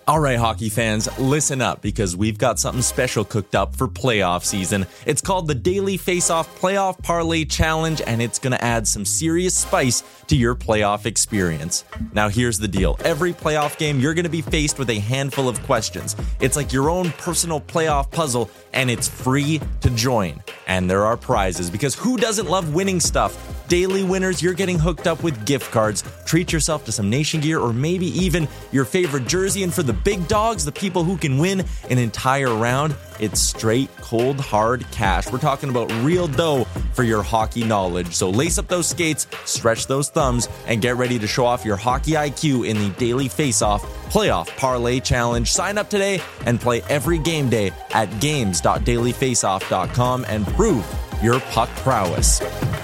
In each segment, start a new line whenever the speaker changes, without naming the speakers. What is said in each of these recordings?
All right, hockey fans, listen up because we've got something special cooked up for playoff season. It's called the Daily Face-Off Playoff Parlay Challenge, and it's going to add some serious spice to your playoff experience. Now, here's the deal. Every playoff game, you're going to be faced with a handful of questions. It's like your own personal playoff puzzle, and it's free to join. And there are prizes, because who doesn't love winning stuff? Daily winners, you're getting hooked up with gift cards. Treat yourself to some Nation gear or maybe even your favorite jersey. And for the big dogs, the people who can win an entire round, it's straight, cold, hard cash. We're talking about real dough for your hockey knowledge. So lace up those skates, stretch those thumbs, and get ready to show off your hockey IQ in the Daily Face-Off Playoff Parlay Challenge. Sign up today and play every game day at games.dailyfaceoff.com and prove your puck prowess.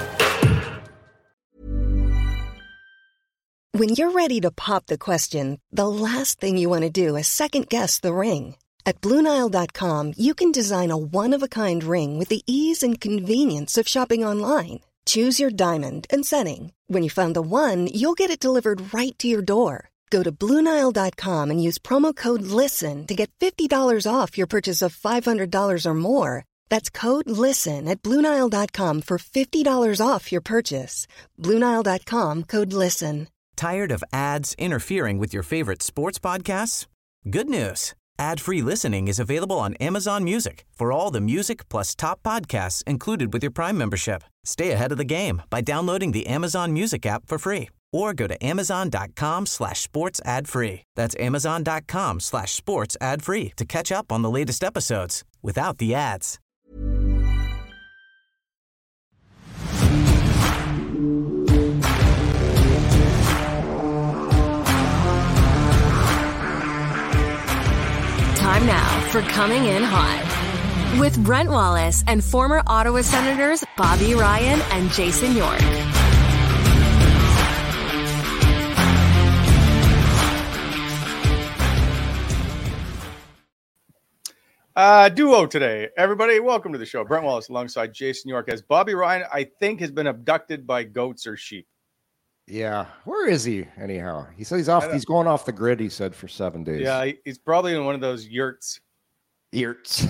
When you're ready to pop the question, the last thing you want to do is second-guess the ring. At BlueNile.com, you can design a one-of-a-kind ring with the ease and convenience of shopping online. Choose your diamond and setting. When you find the one, you'll get it delivered right to your door. Go to BlueNile.com and use promo code LISTEN to get $50 off your purchase of $500 or more. That's code LISTEN at BlueNile.com for $50 off your purchase. BlueNile.com, code LISTEN.
Tired of ads interfering with your favorite sports podcasts? Good news. Ad-free listening is available on Amazon Music for all the music plus top podcasts included with your Prime membership. Stay ahead of the game by downloading the Amazon Music app for free or go to amazon.com/sports ad free. That's amazon.com/sports ad free to catch up on the latest episodes without the ads.
Time now for Coming In Hot with Brent Wallace and former Ottawa Senators Bobby Ryan and Jason York.
Duo today. Everybody, welcome to the show. Brent Wallace alongside Jason York, as Bobby Ryan, I think, has been abducted by goats or sheep.
Yeah. Where is he anyhow? He said he's going off the grid, he said, for 7 days.
Yeah, he's probably in one of those yurts.
Yurts.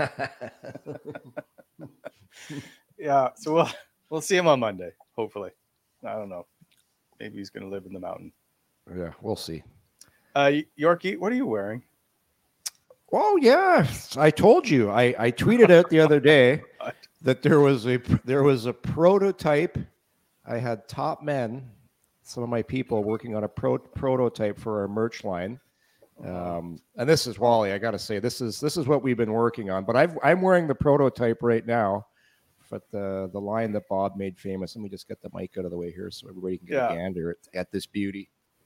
Yeah, so we'll see him on Monday, hopefully. I don't know. Maybe he's going to live in the mountain.
Yeah, we'll see.
Yorkie, what are you wearing?
Oh, yeah. I told you. I tweeted out the other day that there was a prototype. I had top men, some of my people, working on a prototype for our merch line. And this is Wally. I got to say, this is what we've been working on. But I'm wearing the prototype right now, but the line that Bob made famous. Let me just get the mic out of the way here so everybody can get a gander at this beauty.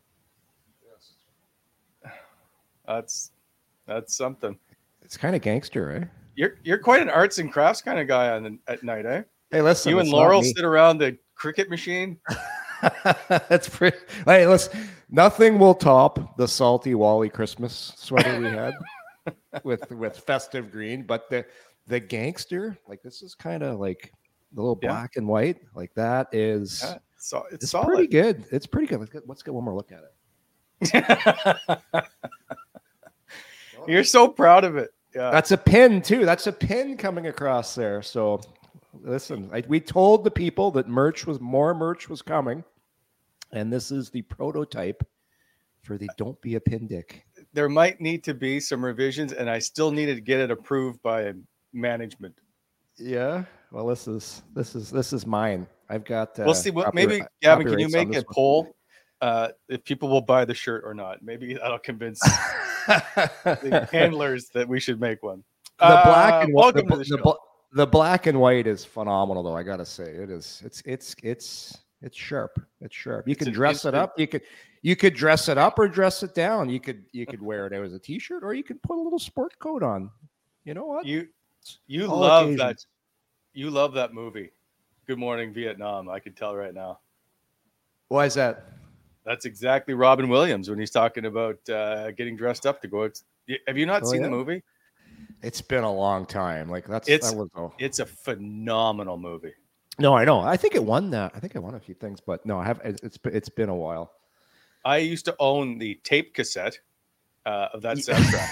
That's something.
It's kind of gangster, eh?
You're quite an arts and crafts kind of guy at night, eh?
Hey, listen.
You and Laurel sit around the cricket machine.
That's pretty. Hey, listen. Nothing will top the salty Wally Christmas sweater we had with festive green. But the gangster, like, this is kind of like the little black and white. Like, that is.
Yeah, so it's
pretty good. It's pretty good. Let's get one more look at it.
You're so proud of it. Yeah.
That's a pin too. That's a pin coming across there. So listen, we told the people that more merch was coming, and this is the prototype for the Don't Be a Pin Dick.
There might need to be some revisions, and I still needed to get it approved by management.
Yeah. Well, this is mine. I've got.
We'll see. Maybe Gavin, can you make a poll if people will buy the shirt or not? Maybe that'll convince the handlers that we should make one.
The black and white.
Welcome to the show.
The black and white is phenomenal, though. I gotta say, it is. It's sharp. It's sharp. You can dress it up. You could dress it up or dress it down. You could wear it as a t-shirt, or you could put a little sport coat on. You know what?
You love that. You love that movie, Good Morning Vietnam. I can tell right now.
Why is that?
That's exactly Robin Williams when he's talking about getting dressed up to go out. Have you not seen the movie?
It's been a long time. Like
it's a phenomenal movie.
No, I know. I think it won that. I think it won a few things, but no, I have. It's been a while.
I used to own the tape cassette of that soundtrack.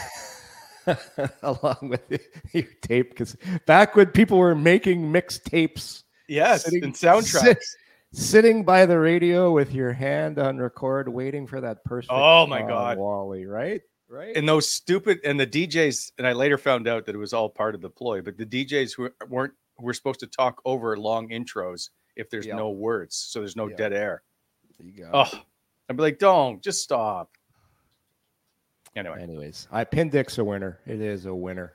Along with your tape, because back when people were making mixtapes,
yes, and soundtracks,
sitting by the radio with your hand on record, waiting for that perfect.
Oh my God,
Wally, right?
And those stupid and the DJs, and I later found out that it was all part of the ploy. But the DJs who were supposed to talk over long intros if there's no words, so there's no dead air.
There you go.
Oh, I'd be like, don't just stop.
Anyways, Pindic's a winner. It is a winner.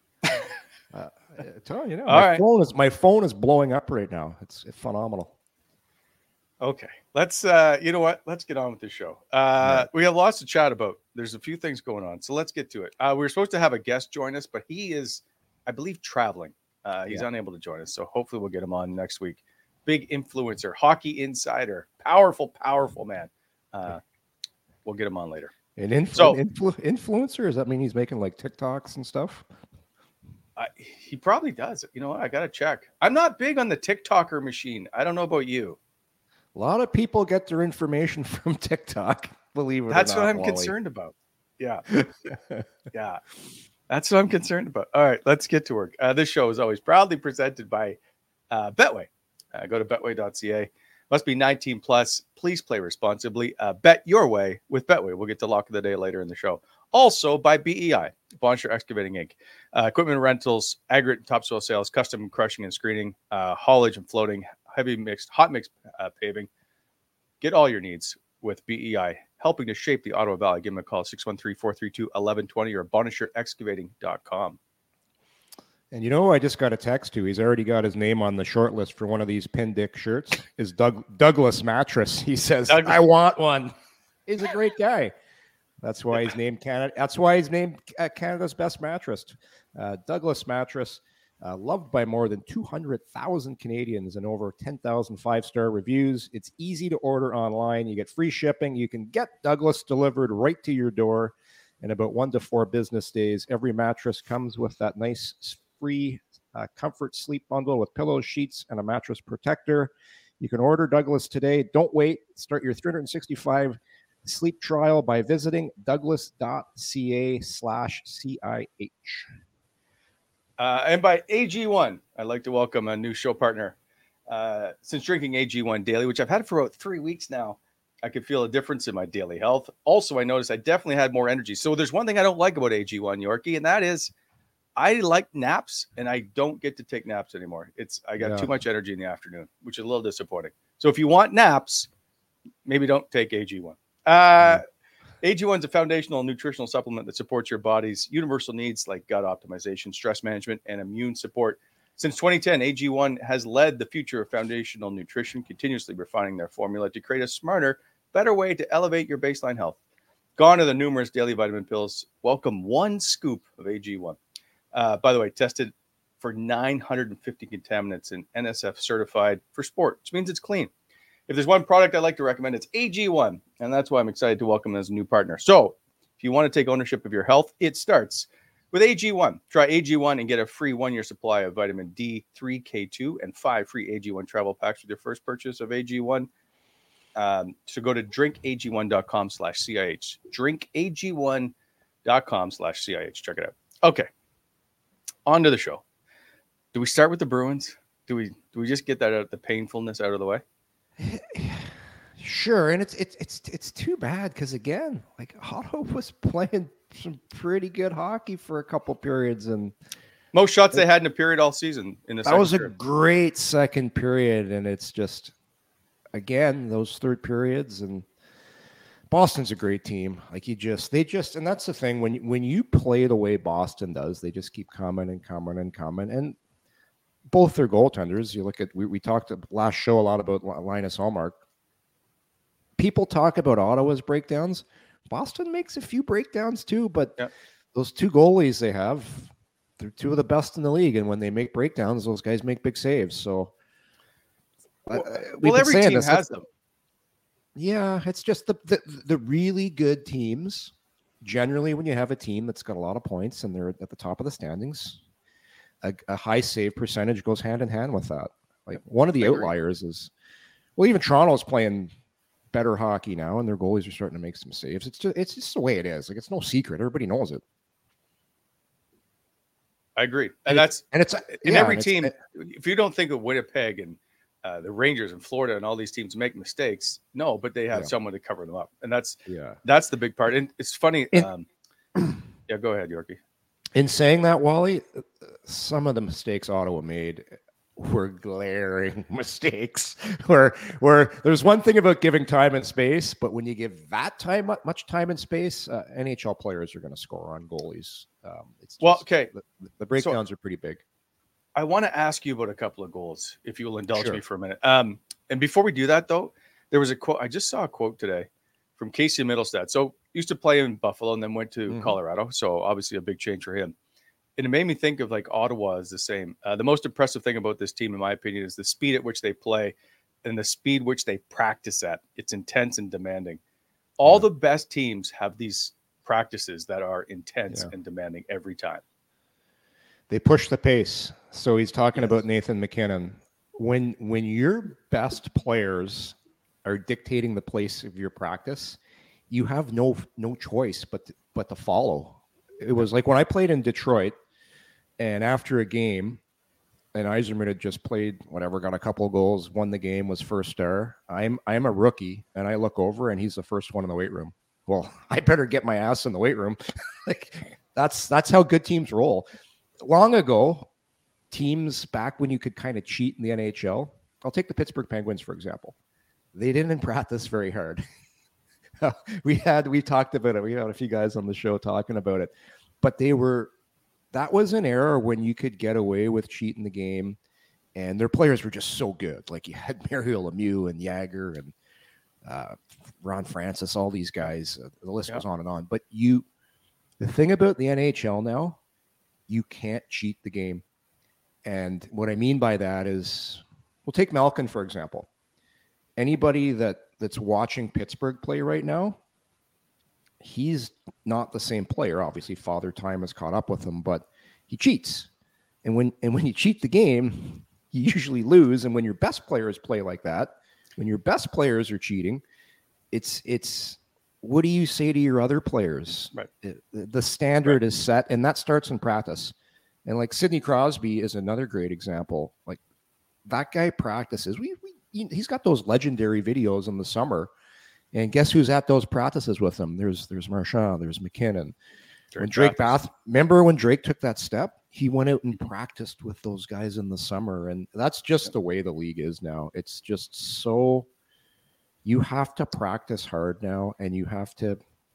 Telling you now, my phone is blowing up right now. It's phenomenal.
Okay, let's you know what? Let's get on with the show. We have lots to chat about. There's a few things going on, so let's get to it. We were supposed to have a guest join us, but he is, I believe, traveling. He's unable to join us, so hopefully we'll get him on next week. Big influencer, hockey insider, powerful man. We'll get him on later.
An influencer? Does that mean he's making like TikToks and stuff?
He probably does. You know what? I got to check. I'm not big on the TikToker machine. I don't know about you.
A lot of people get their information from TikTok, believe it or not.
That's what I'm concerned about. Yeah. Yeah. That's what I'm concerned about. All right, let's get to work. This show is always proudly presented by Betway. Go to betway.ca. Must be 19 plus. Please play responsibly. Bet your way with Betway. We'll get to lock of the day later in the show. Also by BEI, Boncher Excavating Inc. Equipment rentals, aggregate and topsoil sales, custom crushing and screening, haulage and floating, heavy mixed, hot mix paving. Get all your needs with BEI, helping to shape the Ottawa Valley. Give them a call, 613-432-1120 or BonisherExcavating.com.
And I just got a text to. He's already got his name on the short list for one of these Pindick shirts. Is Douglas Mattress. He says, I want one. He's a great guy. That's why he's named Canada. That's why he's named Canada's best mattress. Douglas Mattress, loved by more than 200,000 Canadians and over 10,000 5-star reviews. It's easy to order online. You get free shipping. You can get Douglas delivered right to your door in about 1 to 4 business days. Every mattress comes with that nice free comfort sleep bundle with pillows, sheets, and a mattress protector. You can order Douglas today. Don't wait. Start your 365 sleep trial by visiting douglas.ca/CIH.
And by AG1, I'd like to welcome a new show partner. Since drinking AG1 daily, which I've had for about 3 weeks now, I could feel a difference in my daily health. Also, I noticed I definitely had more energy. So there's one thing I don't like about AG1, Yorkie, and that is I like naps, and I don't get to take naps anymore. I got too much energy in the afternoon, which is a little disappointing. So if you want naps, maybe don't take AG1. AG1 is a foundational nutritional supplement that supports your body's universal needs like gut optimization, stress management, and immune support. Since 2010, AG1 has led the future of foundational nutrition, continuously refining their formula to create a smarter, better way to elevate your baseline health. Gone are the numerous daily vitamin pills. Welcome one scoop of AG1. By the way, tested for 950 contaminants and NSF certified for sport, which means it's clean. If there's one product I'd like to recommend, it's AG1, and that's why I'm excited to welcome them as a new partner. So if you want to take ownership of your health, it starts with AG1. Try AG1 and get a free 1-year supply of vitamin D3, K2, and 5 free AG1 travel packs with your first purchase of AG1. So go to drinkag1.com/CIH. Drinkag1.com/CIH. Check it out. Okay. On to the show. Do we start with the Bruins? Do we just get that the painfulness out of the way?
Sure, and it's too bad because again, like Ottawa was playing some pretty good hockey for a couple periods, and
most shots they had in a period all season.
That was a great second period, and it's just again those third periods. And Boston's a great team. Like they just, and that's the thing when you play the way Boston does, they just keep coming and coming and coming. And both their goaltenders, you look at, we talked last show a lot about Linus Ullmark. People talk about Ottawa's breakdowns. Boston makes a few breakdowns too, but those two goalies they have, they're two of the best in the league. And when they make breakdowns, those guys make big saves. So
every team has them.
Yeah, it's just the really good teams. Generally, when you have a team that's got a lot of points and they're at the top of the standings, a high save percentage goes hand in hand with that. Like one of the outliers is, well, even Toronto's playing better hockey now, and their goalies are starting to make some saves. It's just the way it is. Like, it's no secret. Everybody knows it.
I agree, and it's in every team. If you don't think of Winnipeg and the Rangers and Florida and all these teams make mistakes, no, but they have someone to cover them up, and that's the big part. And it's funny. Go ahead, Yorkie.
In saying that, Wally, some of the mistakes Ottawa made were glaring mistakes. Where there's one thing about giving time and space, but when you give that time, much time and space, NHL players are going to score on goalies. The breakdowns are pretty big.
I want to ask you about a couple of goals, if you will indulge me for a minute. And before we do that, though, there was a quote. I just saw a quote today from Casey Middlestad. So used to play in Buffalo and then went to Colorado. So obviously a big change for him. And it made me think of like Ottawa is the same. The most impressive thing about this team, in my opinion, is the speed at which they play and the speed which they practice at. It's intense and demanding. All the best teams have these practices that are intense and demanding every time.
They push the pace. So he's talking about Nathan MacKinnon. When your best players are dictating the pace of your practice, you have no choice but to follow. It was like when I played in Detroit, and after a game, and Yzerman had just played whatever, got a couple of goals, won the game, was first star. I'm a rookie, and I look over, and he's the first one in the weight room. Well, I better get my ass in the weight room. Like that's how good teams roll. Long ago, teams back when you could kind of cheat in the NHL. I'll take the Pittsburgh Penguins, for example. They didn't practice very hard. We talked about it. We had a few guys on the show talking about it, but that was an era when you could get away with cheating the game, and their players were just so good. Like you had Mario Lemieux and Jagger and Ron Francis, all these guys. The list goes on and on. But the thing about the NHL now, you can't cheat the game. And what I mean by that is, we'll take Malkin, for example. Anybody that's watching Pittsburgh play right now, he's not the same player. Obviously, Father Time has caught up with him, but he cheats. And when you cheat the game, you usually lose. And when your best players play like that, when your best players are cheating, it's what do you say to your other players? Right. The standard is set, and that starts in practice. And like Sidney Crosby is another great example. Like that guy practices. He's got those legendary videos in the summer, and guess who's at those practices with him? There's Marchand, there's McKinnon. Remember when Drake took that step? He went out and practiced with those guys in the summer, and that's just the way the league is now. It's just so you have to practice hard now, and you have to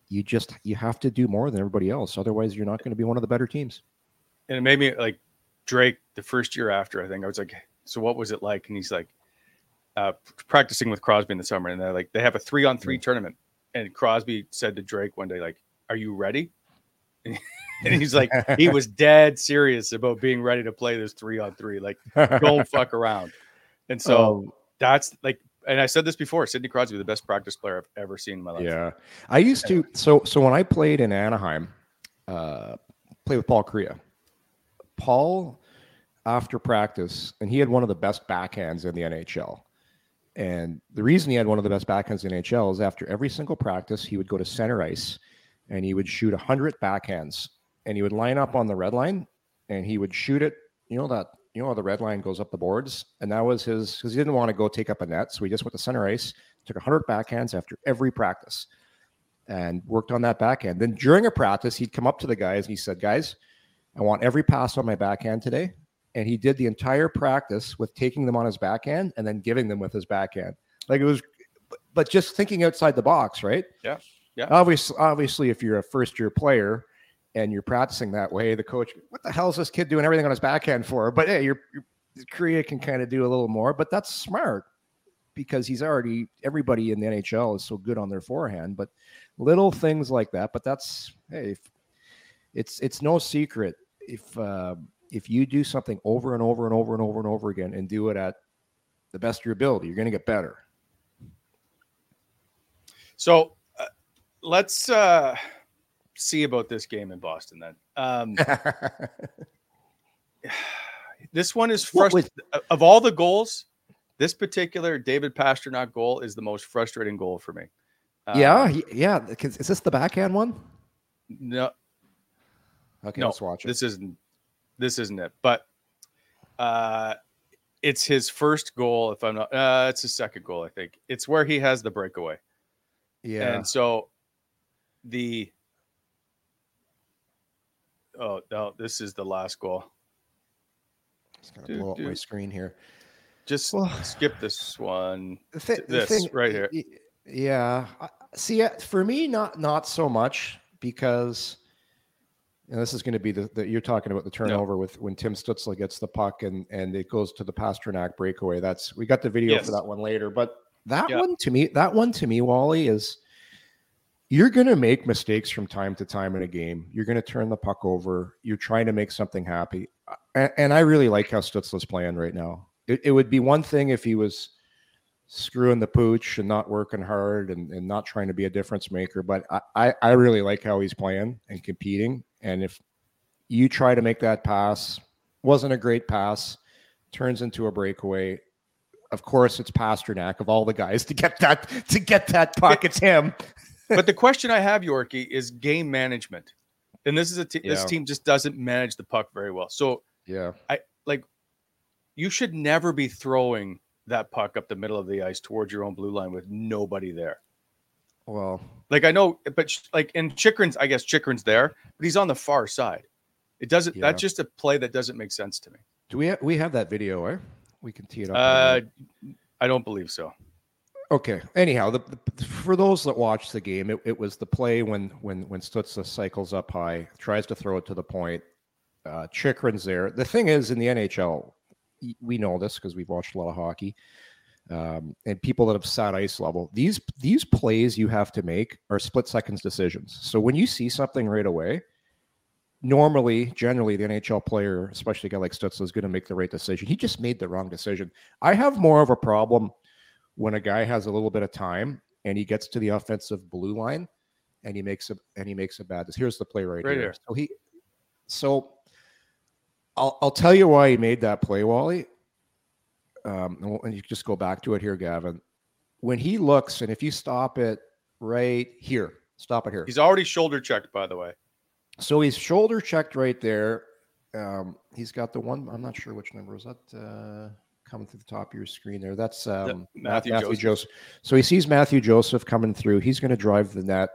do more than everybody else. Otherwise, you're not going to be one of the better teams.
And it made me like Drake the first year after, I think I was like, so what was it like? And he's like, practicing with Crosby in the summer, and they have a 3-on-3 tournament, and Crosby said to Drake one day, like, "Are you ready?" And he's like, he was dead serious about being ready to play this 3-on-3, like, don't fuck around. And so that's like, and I said this before, Sidney Crosby, the best practice player I've ever seen in my life.
Yeah, I used to. So when I played in Anaheim, played with Paul Kariya. Paul, after practice, and he had one of the best backhands in the NHL. And the reason he had one of the best backhands in the NHL is after every single practice, he would go to center ice and he would shoot 100 backhands, and he would line up on the red line and he would shoot it. You know how the red line goes up the boards, and that was because he didn't want to go take up a net. So he just went to center ice, took 100 backhands after every practice and worked on that backhand. Then during a practice, he'd come up to the guys and he said, "Guys, I want every pass on my backhand today." And he did the entire practice with taking them on his backhand and then giving them with his backhand. Like it was, but just thinking outside the box, right?
Yeah. Yeah.
Obviously, if you're a first-year player and you're practicing that way, the coach, what the hell is this kid doing everything on his backhand for? But hey, your Korea can kind of do a little more, but that's smart because everybody in the NHL is so good on their forehand, but little things like that. But that's, hey, it's no secret if you do something over and over and over and over and over again and do it at the best of your ability, you're going to get better.
So let's see about this game in Boston then. This one is frustrating. Of all the goals, This particular David Pastrnak goal is the most frustrating goal for me.
Yeah. Is this the backhand one?
No.
Okay,
no,
let's watch it.
This isn't it. But it's his first goal. If I'm not, it's his second goal. I think it's where he has the breakaway.
Yeah.
And so oh no, this is the last goal.
Just gonna blow up my screen here.
Just skip this one.
The thing,
right here.
Yeah. See, for me, not so much, because this is going to be the you're talking about the turnover with when Tim Stützle gets the puck and it goes to the Pastrnak breakaway. We got the video for that one later, but that one to me, Wally, is you're going to make mistakes from time to time in a game. You're going to turn the puck over. You're trying to make something happy. And I really like how Stützle's playing right now. It would be one thing if he was screwing the pooch and not working hard and not trying to be a difference maker. But I really like how he's playing and competing. And if you try to make that pass, wasn't a great pass, turns into a breakaway, of course it's Pastrnak of all the guys to get that puck. It's him.
But the question I have, Yorkie, is game management. And this is this team just doesn't manage the puck very well. So you should never be throwing that puck up the middle of the ice towards your own blue line with nobody there.
Well,
I know, but in Chychrun's, I guess Chychrun's there, but he's on the far side. It doesn't. That's just a play that doesn't make sense to me.
Do we have that video? Eh? We can tee it up.
I don't believe so.
Okay. Anyhow, for those that watched the game, it was the play when Stützle cycles up high, tries to throw it to the point. Chychrun's there. The thing is, in the NHL, we know this because we've watched a lot of hockey, and people that have sat ice level. These plays you have to make are split seconds decisions. So when you see something right away, generally, the NHL player, especially a guy like Stützle, is going to make the right decision. He just made the wrong decision. I have more of a problem when a guy has a little bit of time and he gets to the offensive blue line and he makes a bad decision. Here's the play right here. So I'll tell you why he made that play, Wally. And you just go back to it here, Gavin. When he looks, and if you stop it right here, stop it here.
He's already shoulder checked, by the way.
So he's shoulder checked right there. He's got the one. I'm not sure which number is that coming through the top of your screen there. That's Matthew Joseph. So he sees Matthew Joseph coming through. He's going to drive the net.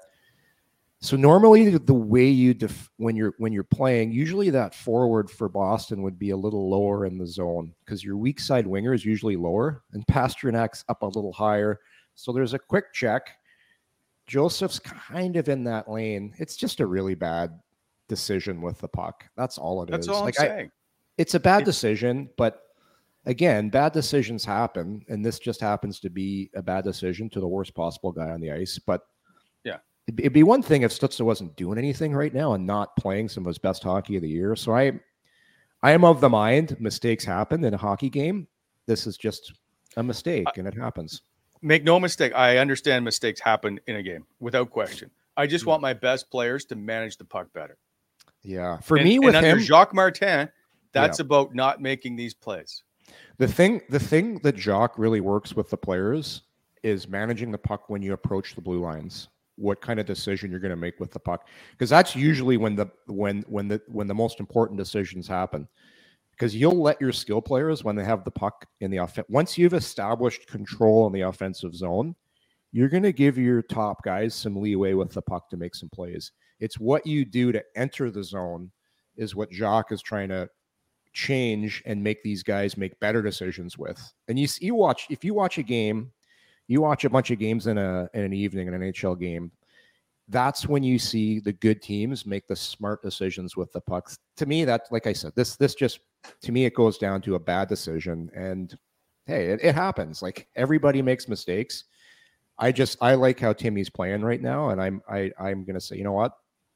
So normally the way you when you're playing, usually that forward for Boston would be a little lower in the zone because your weak side winger is usually lower and Pasternak's up a little higher. So there's a quick check. Joseph's kind of in that lane. It's just a really bad decision with the puck. That's all it is.
That's all I'm saying.
It's a bad decision, but again, bad decisions happen, and this just happens to be a bad decision to the worst possible guy on the ice. But it'd be one thing if Stützle wasn't doing anything right now and not playing some of his best hockey of the year. So I am of the mind mistakes happen in a hockey game. This is just a mistake, and it happens.
Make no mistake. I understand mistakes happen in a game without question. I just want my best players to manage the puck better.
Yeah. For me, with him,
under Jacques Martin, that's about not making these plays.
The thing that Jacques really works with the players is managing the puck when you approach the blue lines. What kind of decision you're going to make with the puck, because that's usually when the most important decisions happen. Because you'll let your skill players, when they have the puck in the offense, once you've established control in the offensive zone, you're going to give your top guys some leeway with the puck to make some plays. It's what you do to enter the zone is what Jacques is trying to change and make these guys make better decisions with. And if you watch a game. You watch a bunch of games in an evening, an NHL game. That's when you see the good teams make the smart decisions with the pucks. To me, that, like I said, this just, to me, it goes down to a bad decision. And hey, it happens. Like, everybody makes mistakes. I like how Timmy's playing right now, and I'm going to say, you know what?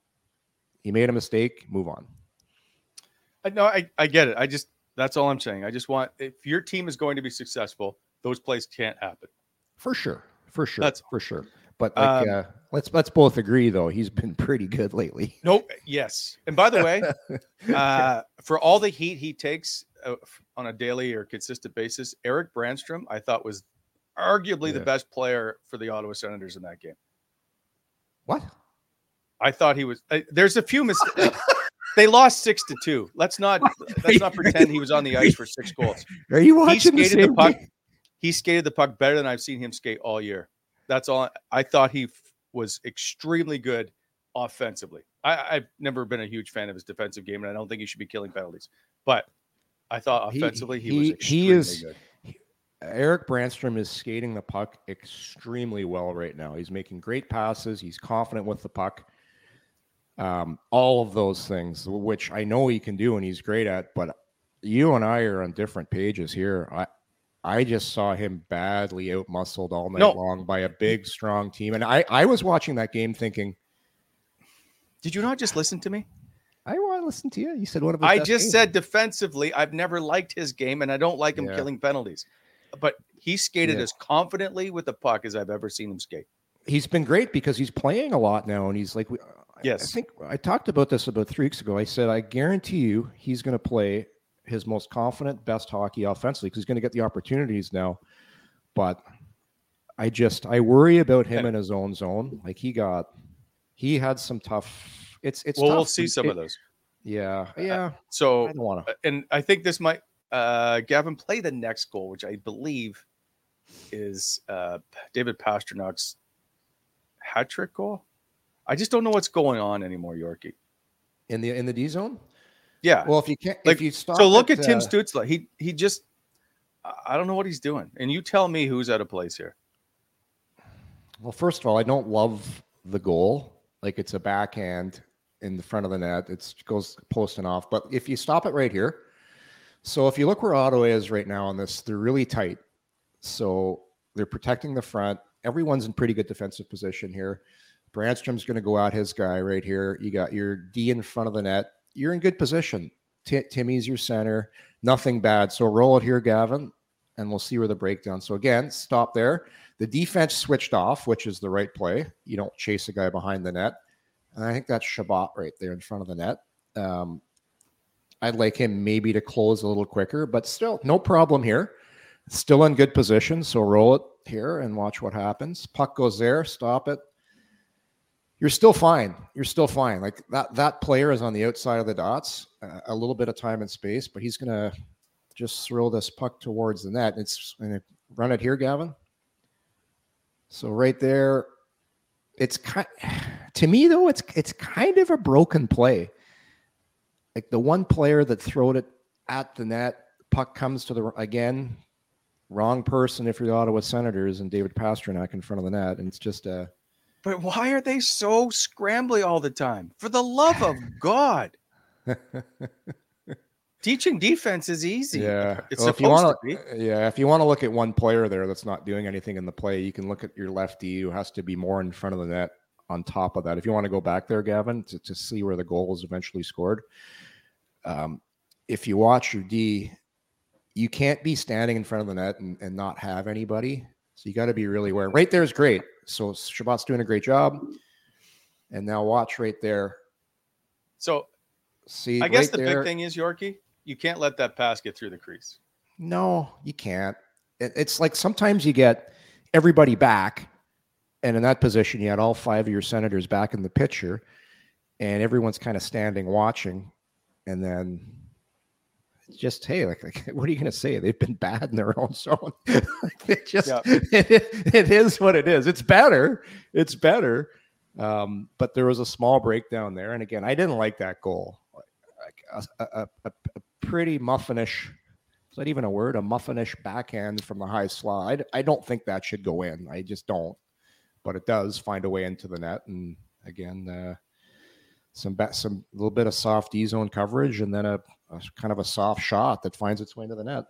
He made a mistake. Move on.
No, I get it. That's all I'm saying. I just want, if your team is going to be successful, those plays can't happen.
For sure. That's for sure. But let's both agree, though, he's been pretty good lately.
Yes. And by the way, for all the heat he takes on a daily or consistent basis, Eric Brandstrom, I thought was arguably the best player for the Ottawa Senators in that game.
What?
I thought he was. There's a few mistakes. They lost 6-2. Let's not pretend he was on the ice for 6 goals.
Are you watching
he skated the puck? He skated the puck better than I've seen him skate all year. That's all. I thought he was extremely good offensively. I've never been a huge fan of his defensive game, and I don't think he should be killing penalties. But I thought offensively he was extremely good.
Eric Brandstrom is skating the puck extremely well right now. He's making great passes. He's confident with the puck. All of those things, which I know he can do and he's great at, but you and I are on different pages here. I just saw him badly out-muscled all night long by a big, strong team. And I was watching that game thinking,
did you not just listen to me?
I want to listen to you. You said one of his
I
best
just
games.
said defensively, I've never liked his game, and I don't like him killing penalties. But he skated as confidently with the puck as I've ever seen him skate.
He's been great because he's playing a lot now, and he's like,
yes.
I think I talked about this about 3 weeks ago. I said, I guarantee you he's going to play his most confident, best hockey offensively because he's going to get the opportunities now. But I worry about him in his own zone. Like he had some tough. It's tough.
We'll see some of those.
Yeah.
So
I don't want to.
And I think this might Gavin play the next goal, which I believe is David Pasternak's hat trick goal. I just don't know what's going on anymore, Yorkie.
In the D zone?
Yeah.
Well, if you can't,
like,
if you stop.
So look at Tim Stützle. He just, I don't know what he's doing. And you tell me who's out of place here.
Well, first of all, I don't love the goal. Like it's a backhand in the front of the net. It goes posting off. But if you stop it right here. So if you look where Ottawa is right now on this, they're really tight. So they're protecting the front. Everyone's in pretty good defensive position here. Brandstrom's going to go out his guy right here. You got your D in front of the net. You're in good position. Timmy's your center. Nothing bad. So roll it here, Gavin, and we'll see where the breakdown. So again, stop there. The defense switched off, which is the right play. You don't chase a guy behind the net. And I think that's Chabot right there in front of the net. I'd like him maybe to close a little quicker, but still no problem here. Still in good position. So roll it here and watch what happens. Puck goes there. Stop it. You're still fine. Like that player is on the outside of the dots, a little bit of time and space, but he's going to just throw this puck towards the net. It's going to run it here, Gavin. So right there, to me though, it's kind of a broken play. Like the one player that throwed it at the net, puck comes to again, wrong person if you're the Ottawa Senators and David Pastrnak in front of the net. And it's just a,
but why are they so scrambly all the time? For the love of God. Teaching defense is easy.
Yeah.
It's
well,
supposed to be.
Yeah. If you want to look at one player there that's not doing anything in the play, you can look at your lefty who has to be more in front of the net on top of that. If you want to go back there, Gavin, to see where the goal is eventually scored. If you watch your D, you can't be standing in front of the net and not have anybody. So you got to be really aware. Right there is great. So Chabot's doing a great job. And now watch right there.
So
see,
I guess
right
the
there,
big thing is, Yorkie, you can't let that pass get through the crease.
No, you can't. It's like sometimes you get everybody back. And in that position, you had all 5 of your Senators back in the picture. And everyone's kind of standing watching. And then just, hey, like what are you going to say? They've been bad in their own zone. It is what it is. It's better. But there was a small breakdown there. And again, I didn't like that goal. A pretty muffinish, is that even a word? A muffinish backhand from the high slot. I don't think that should go in. I just don't. But it does find a way into the net. And again, some little bit of soft D zone coverage, and then a kind of a soft shot that finds its way into the net.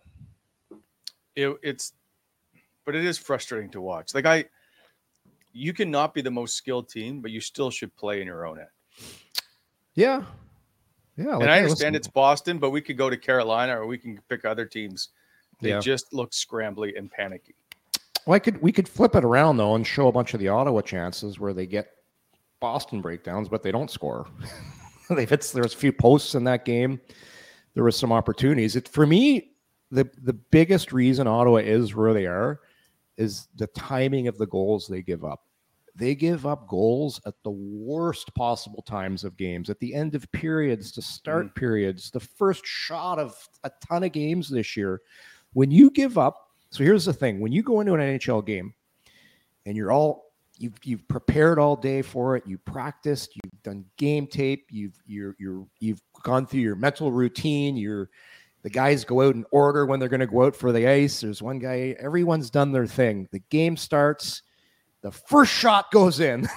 But it is frustrating to watch. Like you cannot be the most skilled team, but you still should play in your own end.
Yeah. Like,
and I understand it's Boston, but we could go to Carolina or we can pick other teams. They just look scrambly and panicky.
Well, we could flip it around though and show a bunch of the Ottawa chances where they get Boston breakdowns, but they don't score. There's a few posts in that game. There were some opportunities. For me, the biggest reason Ottawa is where they are is the timing of the goals they give up. They give up goals at the worst possible times of games, at the end of periods, to start periods, the first shot of a ton of games this year. When you give up, so here's the thing: when you go into an NHL game and you've prepared all day for it, you practiced, you've done game tape, you've gone through your mental routine, the guys go out in order when they're going to go out for the ice. There's one guy, everyone's done their thing. The game starts. The first shot goes in,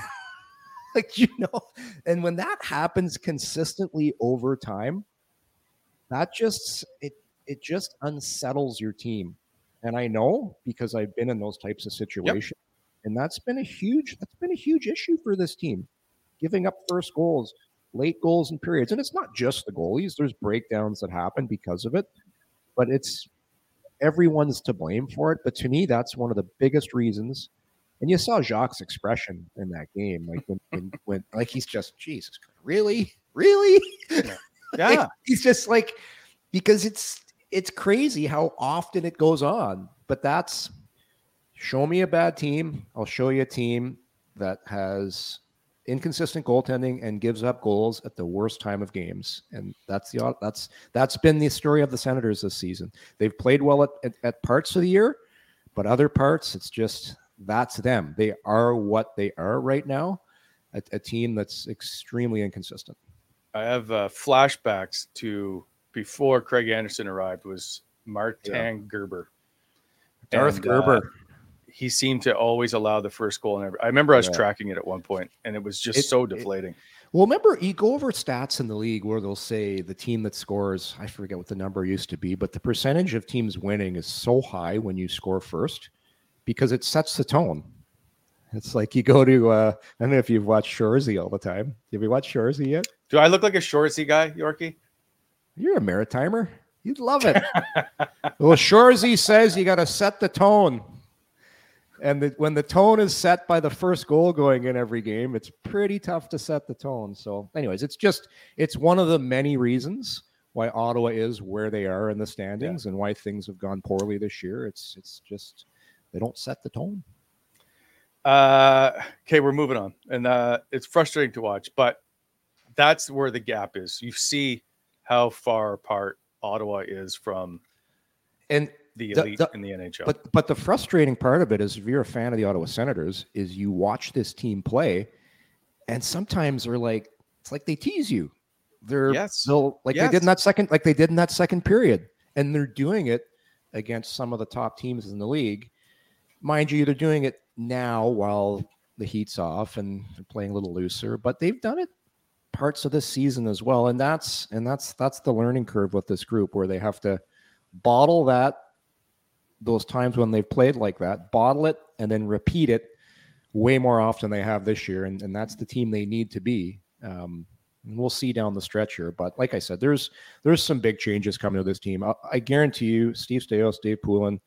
and when that happens consistently over time, that just unsettles your team. And I know because I've been in those types of situations, and that's been a huge issue for this team, giving up first goals, late goals and periods. And it's not just the goalies. There's breakdowns that happen because of it, but everyone's to blame for it. But to me, that's one of the biggest reasons. And you saw Jacques' expression in that game, like when like he's just, Jesus Christ, really?
Yeah.
He's just like, because it's crazy how often it goes on. But that's, show me a bad team, I'll show you a team that has inconsistent goaltending and gives up goals at the worst time of games. And that's been the story of the Senators this season. They've played well at parts of the year, but other parts, it's just, that's them. They are what they are right now, a team that's extremely inconsistent.
I have flashbacks to before Craig Anderson arrived was Martin Gerber.
Darth Gerber.
He seemed to always allow the first goal. I remember I was tracking it at one point, and it was just so deflating.
Well, remember, you go over stats in the league where they'll say the team that scores, I forget what the number used to be, but the percentage of teams winning is so high when you score first, because it sets the tone. It's like you go to, I don't know if you've watched Shoresy all the time. Have you watched Shoresy yet?
Do I look like a Shoresy guy, Yorkie?
You're a Maritimer. You'd love it. Well, Shoresy says you got to set the tone. And when the tone is set by the first goal going in every game, it's pretty tough to set the tone. So anyways, it's one of the many reasons why Ottawa is where they are in the standings and why things have gone poorly this year. It's just, they don't set the tone.
Okay, we're moving on. And it's frustrating to watch, but that's where the gap is. You see how far apart Ottawa is from the elite in the NHL.
But the frustrating part of it is, if you're a fan of the Ottawa Senators, is you watch this team play, and sometimes they're like, it's like they tease you. They did in that second period, and they're doing it against some of the top teams in the league. Mind you, they're doing it now while the heat's off and they're playing a little looser, but they've done it parts of this season as well. And that's the learning curve with this group, where they have to bottle those times when they've played like that, bottle it, and then repeat it way more often than they have this year. And that's the team they need to be. And we'll see down the stretch here. But like I said, there's some big changes coming to this team. I guarantee you, Steve Staios, Dave Poulin,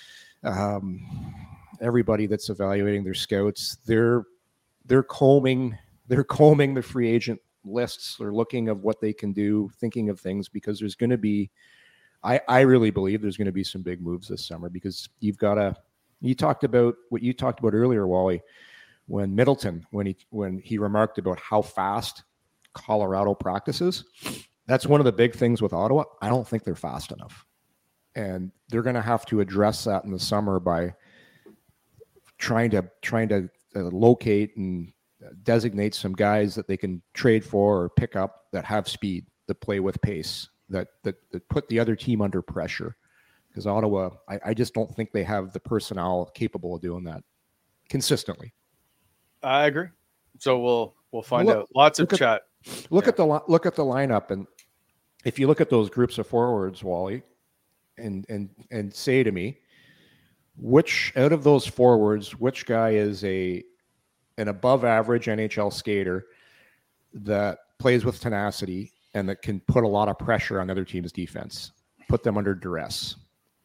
everybody that's evaluating their scouts, they're combing the free agent lists. They're looking of what they can do, thinking of things, because there's going to be, I really believe there's going to be some big moves this summer, because you talked about what you talked about earlier, Wally, when Middleton, when he remarked about how fast Colorado practices. That's one of the big things with Ottawa. I don't think they're fast enough. And they're going to have to address that in the summer by trying to locate and designate some guys that they can trade for or pick up that have speed, that play with pace, that put the other team under pressure. Because Ottawa, I just don't think they have the personnel capable of doing that consistently. I
agree. So we'll find out. Lots of chat.
Look at the lineup, and if you look at those groups of forwards, Wally, and say to me, which out of those forwards, which guy is an above average NHL skater that plays with tenacity and that can put a lot of pressure on other team's defense, put them under duress?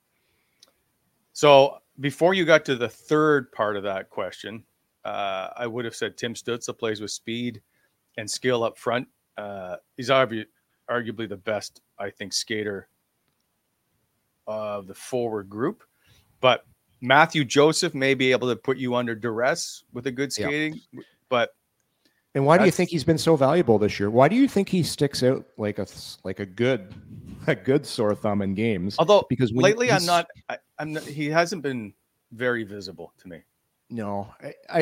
So before you got to the third part of that question, I would have said Tim Stützle plays with speed and skill up front. He's arguably the best, I think, skater of the forward group, but Matthew Joseph may be able to put you under duress with a good skating, but.
And why do you think he's been so valuable this year? Why do you think he sticks out like a good sore thumb in games?
Although because lately I'm not, he hasn't been very visible to me.
No,
I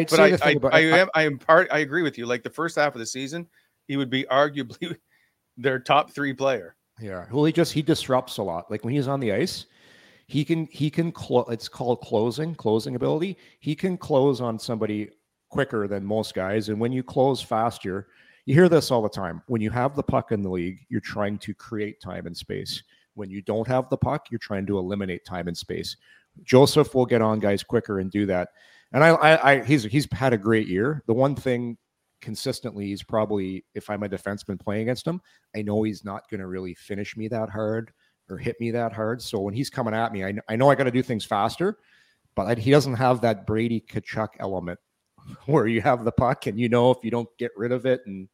agree with you. Like the first half of the season, he would be arguably their top 3 player.
Yeah. Well, he disrupts a lot. Like when he's on the ice, he can it's called closing ability. He can close on somebody quicker than most guys. And when you close faster, you hear this all the time. When you have the puck in the league, you're trying to create time and space. When you don't have the puck, you're trying to eliminate time and space. Joseph will get on guys quicker and do that. And he's had a great year. The one thing consistently, he's probably, if I'm a defenseman playing against him, I know he's not going to really finish me that hard or hit me that hard. So when he's coming at me, I know I got to do things faster, but he doesn't have that Brady Tkachuk element where you have the puck and if you don't get rid of it in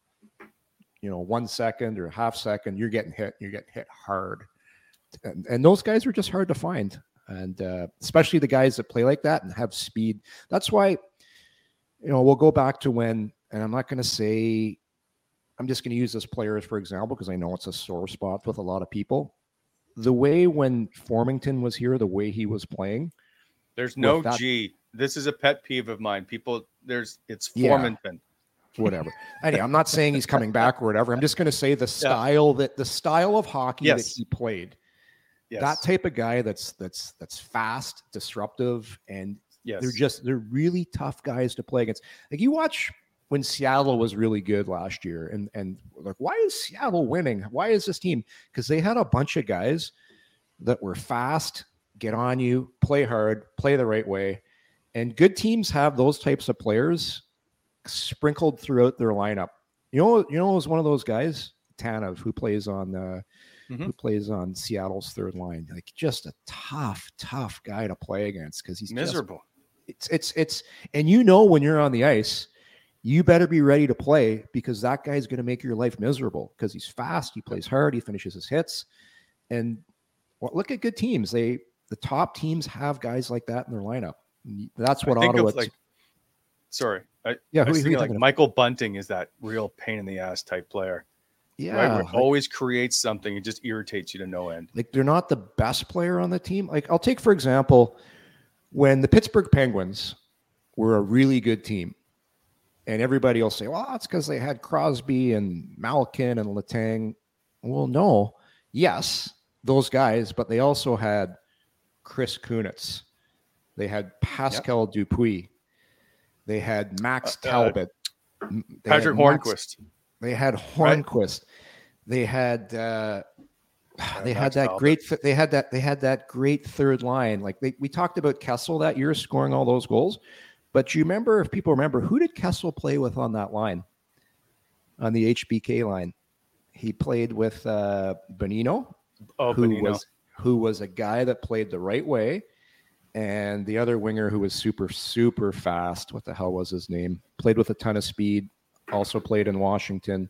1 second or a half second, you're getting hit hard. And those guys are just hard to find. And especially the guys that play like that and have speed. That's why, we'll go back to when, and I'm not going to say, I'm just going to use this player for example, because I know it's a sore spot with a lot of people. The way when Formington was here, the way he was playing.
There's no G. This is a pet peeve of mine. It's Formington.
Whatever. Anyway, I'm not saying he's coming back or whatever. I'm just going to say the style of hockey that he played. Yes. That type of guy that's fast, disruptive, and they're really tough guys to play against. Like you watch when Seattle was really good last year, and like, why is Seattle winning? Why is this team? Because they had a bunch of guys that were fast, get on you, play hard, play the right way. And good teams have those types of players sprinkled throughout their lineup. Is one of those guys, Tanev, who plays on Seattle's third line. Like just a tough guy to play against because he's
miserable.
It's when you're on the ice, you better be ready to play because that guy's going to make your life miserable because he's fast, he plays hard, he finishes his hits. And look at good teams. The top teams have guys like that in their lineup. That's what Ottawa.
Michael Bunting is that real pain in the ass type player.
Yeah,
right? Always creates something. It just irritates you to no end.
Like they're not the best player on the team. Like I'll take for example, when the Pittsburgh Penguins were a really good team, and everybody will say, "Well, that's because they had Crosby and Malkin and Letang." Well, no, yes, those guys, but they also had Chris Kunitz. They had Pascal Dupuis. They had Max Talbot.
Patrick Hornquist.
They had Hornquist. Right? They had that great third line. Like we talked about Kessel that year scoring all those goals. But you remember, if people remember, who did Kessel play with on that line? On the HBK line. He played with Bonino, who was a guy that played the right way. And the other winger who was super, super fast. What the hell was his name? Played with a ton of speed. Also played in Washington.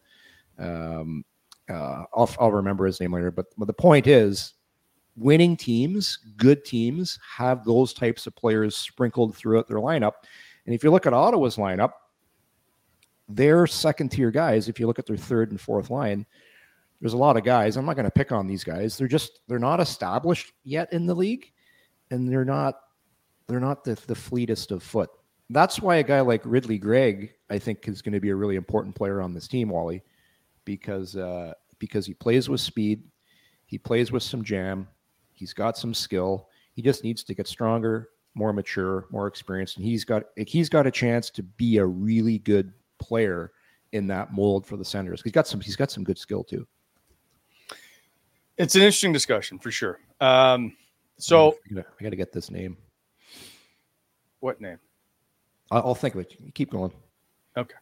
I'll remember his name later. But the point is, winning teams, good teams, have those types of players sprinkled throughout their lineup. And if you look at Ottawa's lineup, they're second-tier guys. If you look at their third and fourth line, there's a lot of guys. I'm not going to pick on these guys. They're not established yet in the league. And they're not the fleetest of foot. That's why a guy like Ridley Gregg, I think, is going to be a really important player on this team, Wally, because he plays with speed, he plays with some jam, he's got some skill. He just needs to get stronger, more mature, more experienced, and he's got a chance to be a really good player in that mold for the Senators. He's got some good skill too.
It's an interesting discussion for sure. So
I got to get this name.
What name?
I'll think of it. You keep going.
Okay.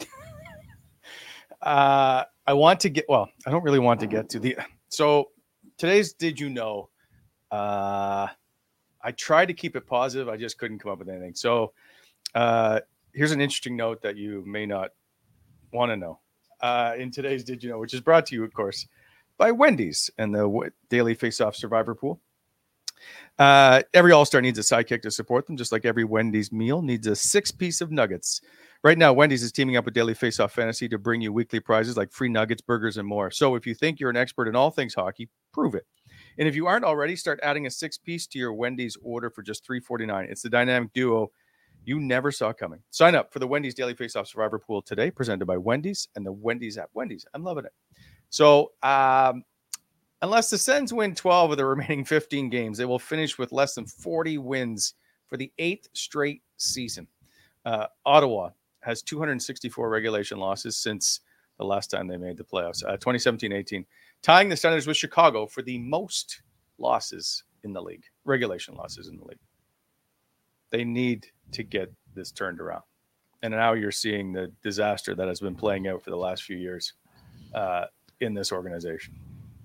I don't really want to get to the. So today's Did You Know? I tried to keep it positive. I just couldn't come up with anything. So here's an interesting note that you may not want to know. In today's Did You Know, which is brought to you, of course, by Wendy's and the Daily Face-Off Survivor Pool. Every All-Star needs a sidekick to support them, just like every Wendy's meal needs a 6-piece of nuggets. Right now, Wendy's is teaming up with Daily Faceoff Fantasy to bring you weekly prizes like free nuggets, burgers, and more. So if you think you're an expert in all things hockey, prove it. And if you aren't already, start adding a 6-piece to your Wendy's order for just $3.49. It's the dynamic duo you never saw coming. Sign up for the Wendy's Daily Faceoff Survivor Pool today, presented by Wendy's and the Wendy's app. Wendy's, I'm loving it. So, unless the Sens win 12 of the remaining 15 games, they will finish with less than 40 wins for the 8th straight season. Ottawa has 264 regulation losses since the last time they made the playoffs, 2017-18, tying the Senators with Chicago for the most losses in the league, regulation losses in the league. They need to get this turned around. And now you're seeing the disaster that has been playing out for the last few years in this organization.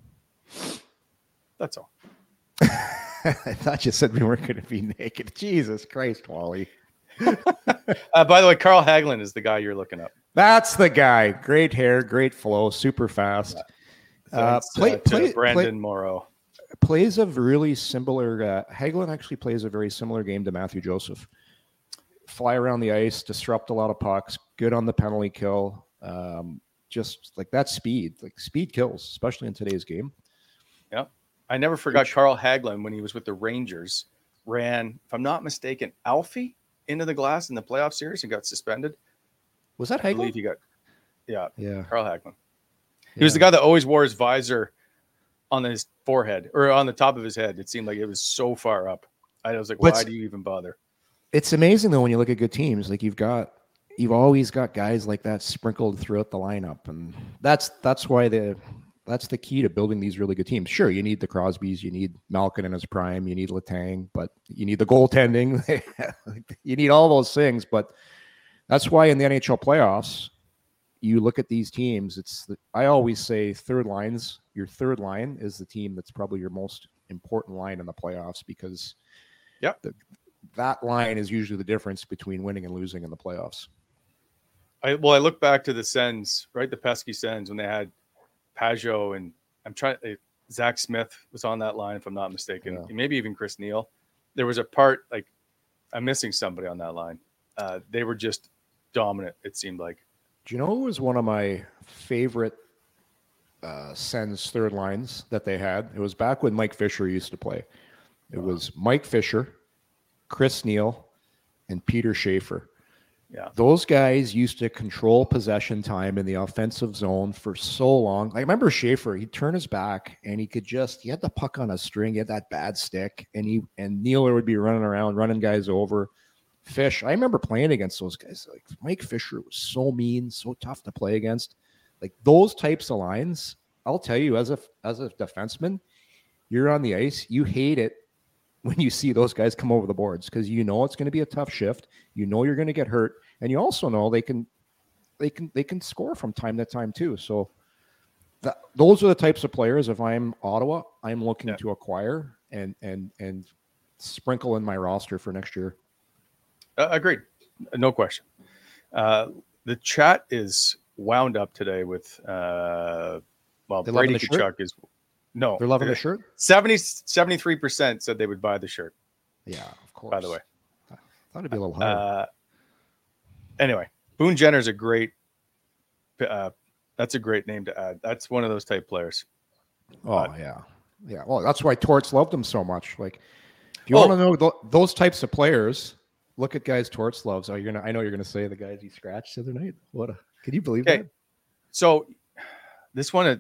That's all.
I thought you said we weren't going to be naked. Jesus Christ, Wally.
By the way, Carl Hagelin is the guy you're looking up.
That's the guy. Great hair, great flow, super fast.
Brandon Morrow.
Plays a really similar. Hagelin actually plays a very similar game to Matthew Joseph. Fly around the ice, disrupt a lot of pucks, good on the penalty kill. Just like that speed. Like speed kills, especially in today's game.
Yeah. I never forgot Carl Hagelin when he was with the Rangers. Ran, if I'm not mistaken, Alfie into the glass in the playoff series and got suspended.
Was that Hagelin?
I believe he got. Yeah. Carl Hagelin. He was the guy that always wore his visor on his forehead or on the top of his head. It seemed like it was so far up. I was like, why do you even bother? It's
amazing though when you look at good teams. Like you've always got guys like that sprinkled throughout the lineup, and that's why that's the key to building these really good teams. Sure, you need the Crosbys, you need Malkin in his prime, you need Letang, but you need the goaltending. You need all those things, but that's why in the NHL playoffs, you look at these teams. I always say your third line is the team that's probably your most important line in the playoffs, because that line is usually the difference between winning and losing in the playoffs.
I look back to the Sens, right? The pesky Sens when they had Pajot and Zach Smith was on that line, if I'm not mistaken. Yeah. Maybe even Chris Neal. There was a part like I'm missing somebody on that line. They were just dominant, it seemed like.
Do you know who was one of my favorite Sens third lines that they had? It was back when Mike Fisher used to play. It was Mike Fisher, Chris Neal, and Peter Schaefer. Yeah, those guys used to control possession time in the offensive zone for so long. I remember Schaefer, he'd turn his back and he had the puck on a string. He had that bad stick, and Nealer would be running around, running guys over. Fish, I remember playing against those guys. Like Mike Fisher was so mean, so tough to play against. Like those types of lines, I'll tell you, as a defenseman, you're on the ice, you hate it when you see those guys come over the boards, because you know it's going to be a tough shift. You know you're going to get hurt, and you also know they can score from time to time too. So those are the types of players. If I'm Ottawa, I'm looking to acquire and sprinkle in my roster for next year.
Agreed, no question. The chat is wound up today with Brady Tkachuk is. No,
they're loving the shirt.
73% said they would buy the shirt.
Yeah, of course.
By the way,
I thought it'd be a little higher.
Anyway, Boone Jenner's a great. That's a great name to add. That's one of those type players.
Oh yeah. Well, that's why Torts loved him so much. Like, if you want to know those types of players, look at guys Torts loves. I know you're gonna say the guys he scratched the other night. Can you believe that?
So this one.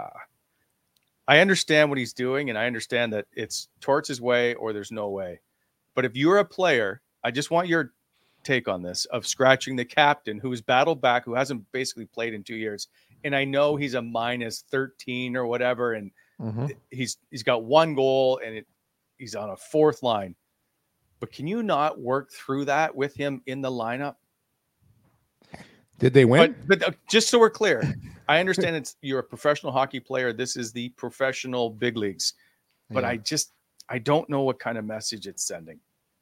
I understand what he's doing, and I understand that it's Torts' way or there's no way. But if you're a player, I just want your take on this, of scratching the captain who's battled back, who hasn't basically played in 2 years. And I know he's a minus 13 or whatever, and he's got one goal, and he's on a fourth line. But can you not work through that with him in the lineup?
Did they win?
But just so we're clear, I understand you're a professional hockey player. This is the professional big leagues. But I don't know what kind of message it's sending.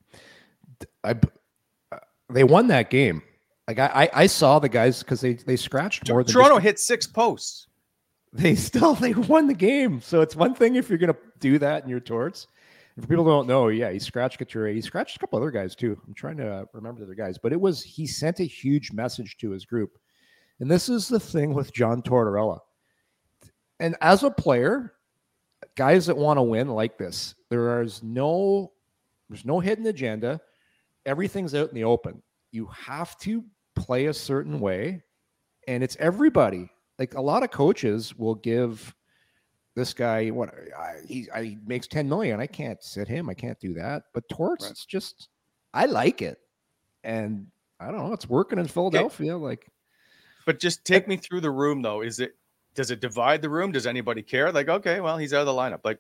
They won that game. Like I saw the guys, because they scratched more than
Toronto hit 6 posts.
They won the game. So it's one thing if you're going to do that in your Torts. For people who don't know, yeah, he scratched Couturier. He scratched a couple other guys too. I'm trying to remember the other guys, but he sent a huge message to his group. And this is the thing with John Tortorella. And as a player, guys that want to win like this, there's no hidden agenda. Everything's out in the open. You have to play a certain way, and it's everybody. Like a lot of coaches will give this guy he makes $10 million. I can't sit him. I can't do that. But Torts, It's just I like it, and I don't know. It's working in Philadelphia. Okay.
But just take me through the room though. Does it divide the room? Does anybody care? Like, okay, well, he's out of the lineup. Like,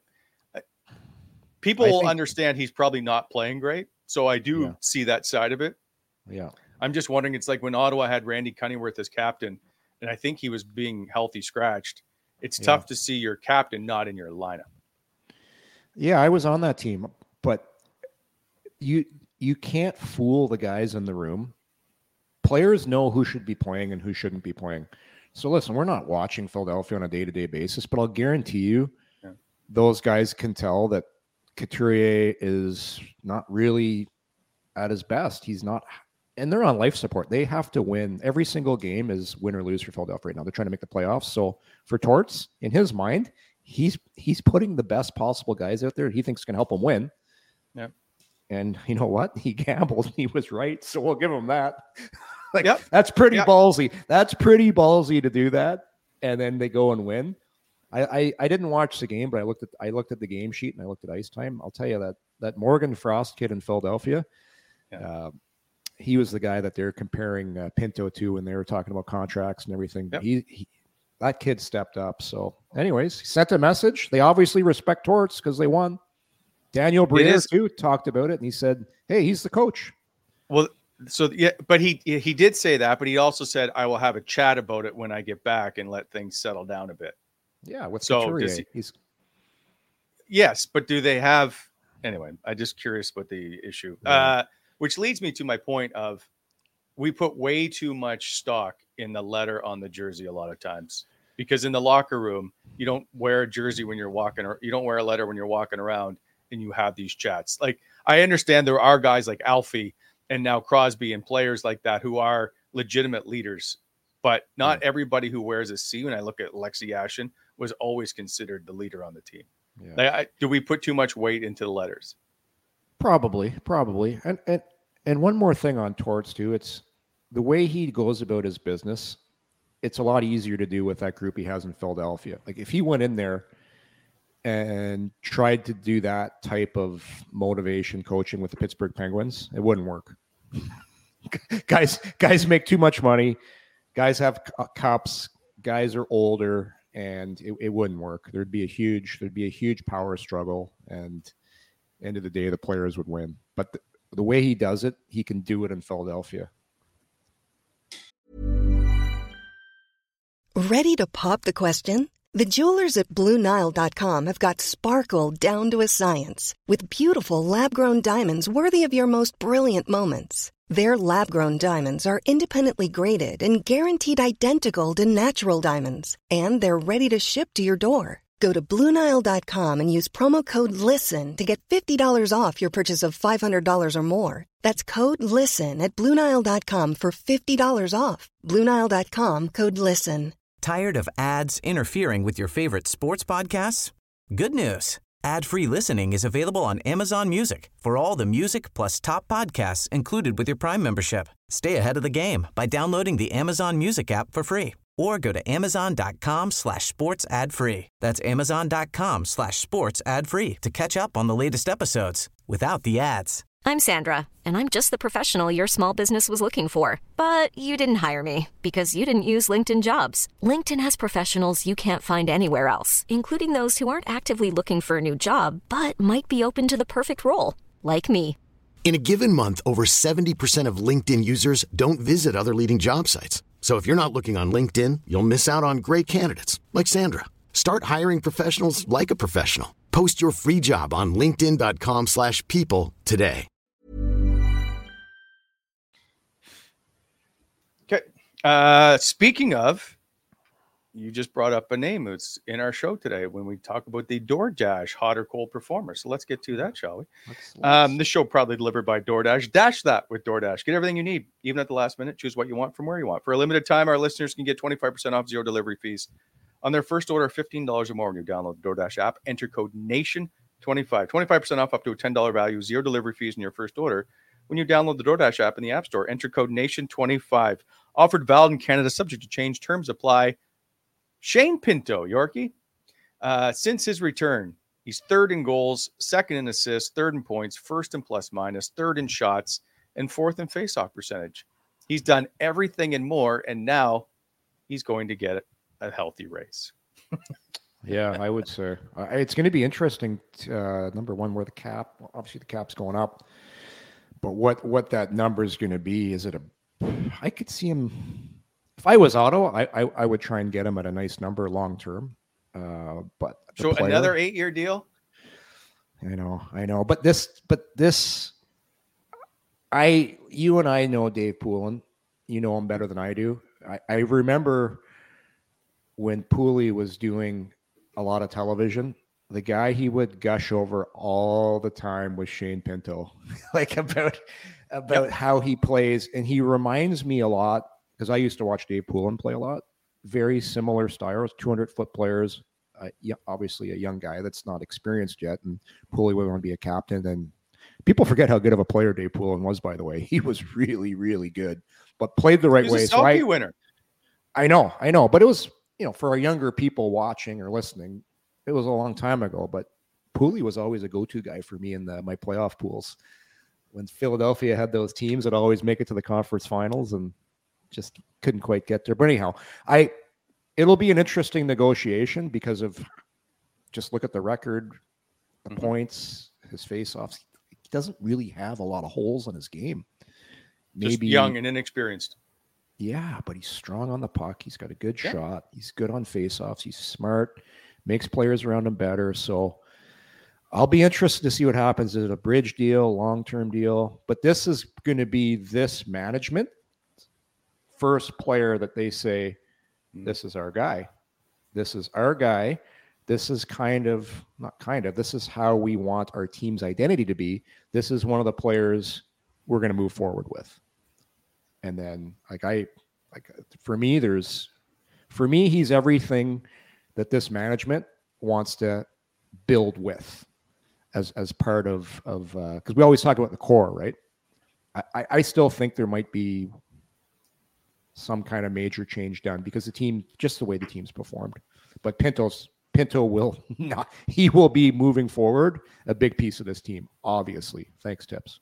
people will understand he's probably not playing great. So I do see that side of it.
Yeah.
I'm just wondering, it's like when Ottawa had Randy Cunningworth as captain, and I think he was being healthy scratched. It's tough to see your captain not in your lineup.
Yeah, I was on that team, but you can't fool the guys in the room. Players know who should be playing and who shouldn't be playing. So listen, we're not watching Philadelphia on a day-to-day basis, but I'll guarantee you those guys can tell that Couturier is not really at his best. He's not, and they're on life support. They have to win. Every single game is win or lose for Philadelphia right now. They're trying to make the playoffs. So for Torts, in his mind, he's putting the best possible guys out there he thinks can help him win.
Yeah.
And you know what? He gambled. He was right. So we'll give him that. That's pretty ballsy. That's pretty ballsy to do that. And then they go and win. I didn't watch the game, but I looked at the game sheet and I looked at ice time. I'll tell you that Morgan Frost kid in Philadelphia, he was the guy that they're comparing Pinto to when they were talking about contracts and everything. Yep. That kid stepped up. So anyways, he sent a message. They obviously respect Torts because they won. Daniel Briere too talked about it, and he said, hey, he's the coach.
Well, so yeah, but he did say that, but he also said, I will have a chat about it when I get back and let things settle down a bit.
Yeah, with Couturier.
Yes, but do they have anyway? I'm just curious about the issue. Which leads me to my point of we put way too much stock in the letter on the jersey a lot of times, because in the locker room, you don't wear a jersey when you're walking, or you don't wear a letter when you're walking around and you have these chats. Like, I understand there are guys like Alfie and now Crosby and players like that who are legitimate leaders, but not everybody who wears a C. When I look at Lexi Ashen, was always considered the leader on the team. Yeah. Do we put too much weight into the letters? Probably.
And one more thing on Torts too. It's the way he goes about his business. It's a lot easier to do with that group he has in Philadelphia. Like if he went in there and tried to do that type of motivation coaching with the Pittsburgh Penguins, it wouldn't work. Guys make too much money. Guys have cups. Guys are older, and it wouldn't work. There'd be a huge power struggle, and end of the day, the players would win. But the way he does it, he can do it in Philadelphia.
Ready to pop the question? The jewelers at BlueNile.com have got sparkle down to a science with beautiful lab-grown diamonds worthy of your most brilliant moments. Their lab-grown diamonds are independently graded and guaranteed identical to natural diamonds, and they're ready to ship to your door. Go to BlueNile.com and use promo code LISTEN to get $50 off your purchase of $500 or more. That's code LISTEN at BlueNile.com for $50 off. BlueNile.com, code LISTEN.
Tired of ads interfering with your favorite sports podcasts? Good news. Ad-free listening is available on Amazon Music for all the music plus top podcasts included with your Prime membership. Stay ahead of the game by downloading the Amazon Music app for free, or go to amazon.com/sports ad free. That's amazon.com/sports ad free to catch up on the latest episodes without the ads.
I'm Sandra, and I'm just the professional your small business was looking for. But you didn't hire me because you didn't use LinkedIn Jobs. LinkedIn has professionals you can't find anywhere else, including those who aren't actively looking for a new job, but might be open to the perfect role, like me.
In a given month, over 70% of LinkedIn users don't visit other leading job sites. So if you're not looking on LinkedIn, you'll miss out on great candidates like Sandra. Start hiring professionals like a professional. Post your free job on linkedin.com/people today.
Okay. Speaking of, you just brought up a name that's in our show today when we talk about the DoorDash hot or cold performer. So let's get to that, shall we? This show proudly delivered by DoorDash. Dash that with DoorDash. Get everything you need, even at the last minute. Choose what you want from where you want. For a limited time, our listeners can get 25% off, 0 delivery fees on their first order of $15 or more when you download the DoorDash app. Enter code NATION25. 25% off up to a $10 value, 0 delivery fees in your first order when you download the DoorDash app in the App Store. Enter code NATION25. Offered valid in Canada, subject to change. Terms apply. Shane Pinto, Yorkie, since his return, he's third in goals, second in assists, third in points, first in plus minus, third in shots, and fourth in faceoff percentage. He's done everything and more, and now he's going to get a healthy race.
Yeah, I would say it's going to be interesting. Number one, where the cap, obviously the cap's going up, but what that number is going to be? Is it I could see him. If I was Otto, I would try and get him at a nice number long term. But
so another 8-year deal.
I know. But this, you and I know Dave Poulin. You know him better than I do. I remember when Pooley was doing a lot of television, the guy he would gush over all the time was Shane Pinto, like about how he plays. And he reminds me a lot, because I used to watch Dave Poulin play a lot. Very similar styles, 200-foot players. Obviously a young guy that's not experienced yet, and Pooley would want to be a captain. And people forget how good of a player Dave Poulin was, by the way. He was really, really good, but played the right way.
He's a Selke winner.
I know. But it was, for our younger people watching or listening, it was a long time ago. But Pooley was always a go-to guy for me in my playoff pools. When Philadelphia had those teams that always make it to the conference finals and just couldn't quite get there. But anyhow, it'll be an interesting negotiation because of just look at the record, the points, his face-offs. He doesn't really have a lot of holes in his game.
Maybe just young and inexperienced.
Yeah, but he's strong on the puck. He's got a good shot. He's good on face-offs. He's smart, makes players around him better. So I'll be interested to see what happens. Is it a bridge deal, long-term deal? But this is going to be this management first player that they say, this is our guy. This is our guy. This is this is how we want our team's identity to be. This is one of the players we're going to move forward with. And then for me, he's everything that this management wants to build with as part of because we always talk about the core, right? I still think there might be some kind of major change done because the team, just the way the team's performed. But Pinto will not. He will be moving forward a big piece of this team, obviously. Thanks, Tips.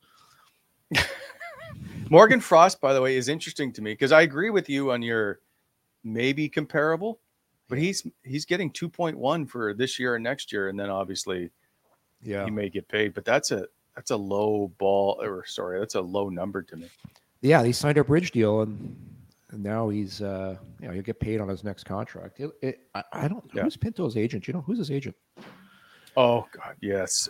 Morgan Frost, by the way, is interesting to me because I agree with you on your maybe comparable, but he's getting 2.1 for this year and next year, and then obviously, he may get paid. But that's a low that's a low number to me.
Yeah, he signed a bridge deal and now he's he'll get paid on his next contract. I don't know who's Pinto's agent. You know who's his agent?
Oh God, yes.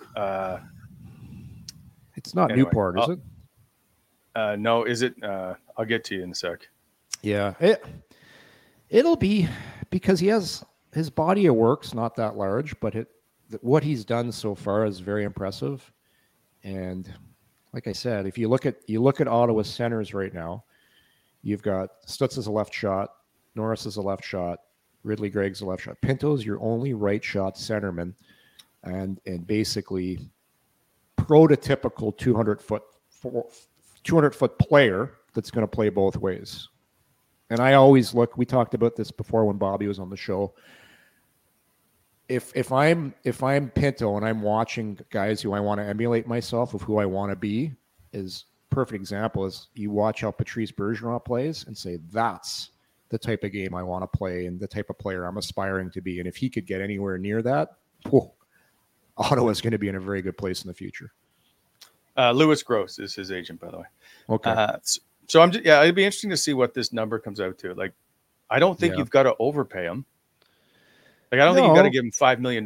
It's not Newport, is it?
No, is it? I'll get to you in a sec.
Yeah, it'll be because he has his body of work's not that large, but what he's done so far is very impressive. And like I said, if you look at Ottawa's centers right now, you've got Stutz as a left shot, Norris is a left shot, Ridley Gregg's a left shot. Pinto's your only right shot centerman, and basically prototypical 200-foot player that's going to play both ways. And I always we talked about this before when Bobby was on the show. If I'm Pinto and I'm watching guys who I want to emulate myself of who I want to be, is perfect example is you watch how Patrice Bergeron plays and say, that's the type of game I want to play and the type of player I'm aspiring to be. And if he could get anywhere near that, Ottawa is going to be in a very good place in the future.
Lewis Gross is his agent, by the way.
Okay.
So it'd be interesting to see what this number comes out to. Like, I don't think you've got to overpay him. Like, I don't think you've got to give him $5 million.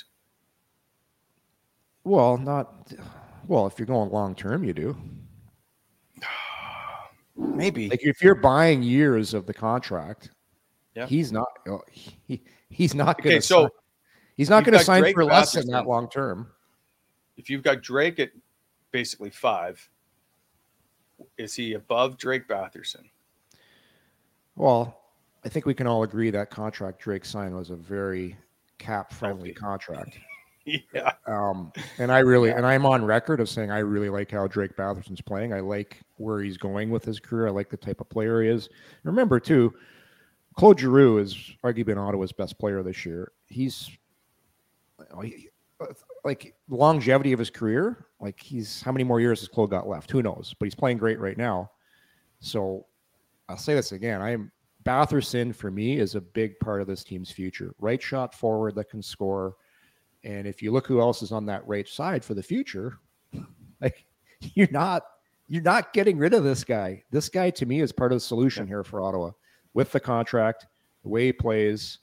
Well, if you're going long term, you do.
Maybe.
Like if you're buying years of the contract,
Yeah.
He's not he's not going
Okay, so
he's not
you've
going to
got
sign
Drake
for less than
Batherson.
that long term.
If you've got Drake at basically 5, is he above Drake Batherson?
Well, I think we can all agree that contract Drake signed was a very cap-friendly contract.
Yeah.
And I'm on record of saying I really like how Drake Batherson's playing. I like where he's going with his career. I like the type of player he is. Remember, too, Claude Giroux is arguably been Ottawa's best player this year. He's like longevity of his career. Like how many more years has Claude got left? Who knows? But he's playing great right now. So I'll say this again. Batherson for me is a big part of this team's future. Right shot forward that can score. And if you look who else is on that right side for the future, like you're not getting rid of this guy. This guy to me is part of the solution here for Ottawa with the contract, the way he plays.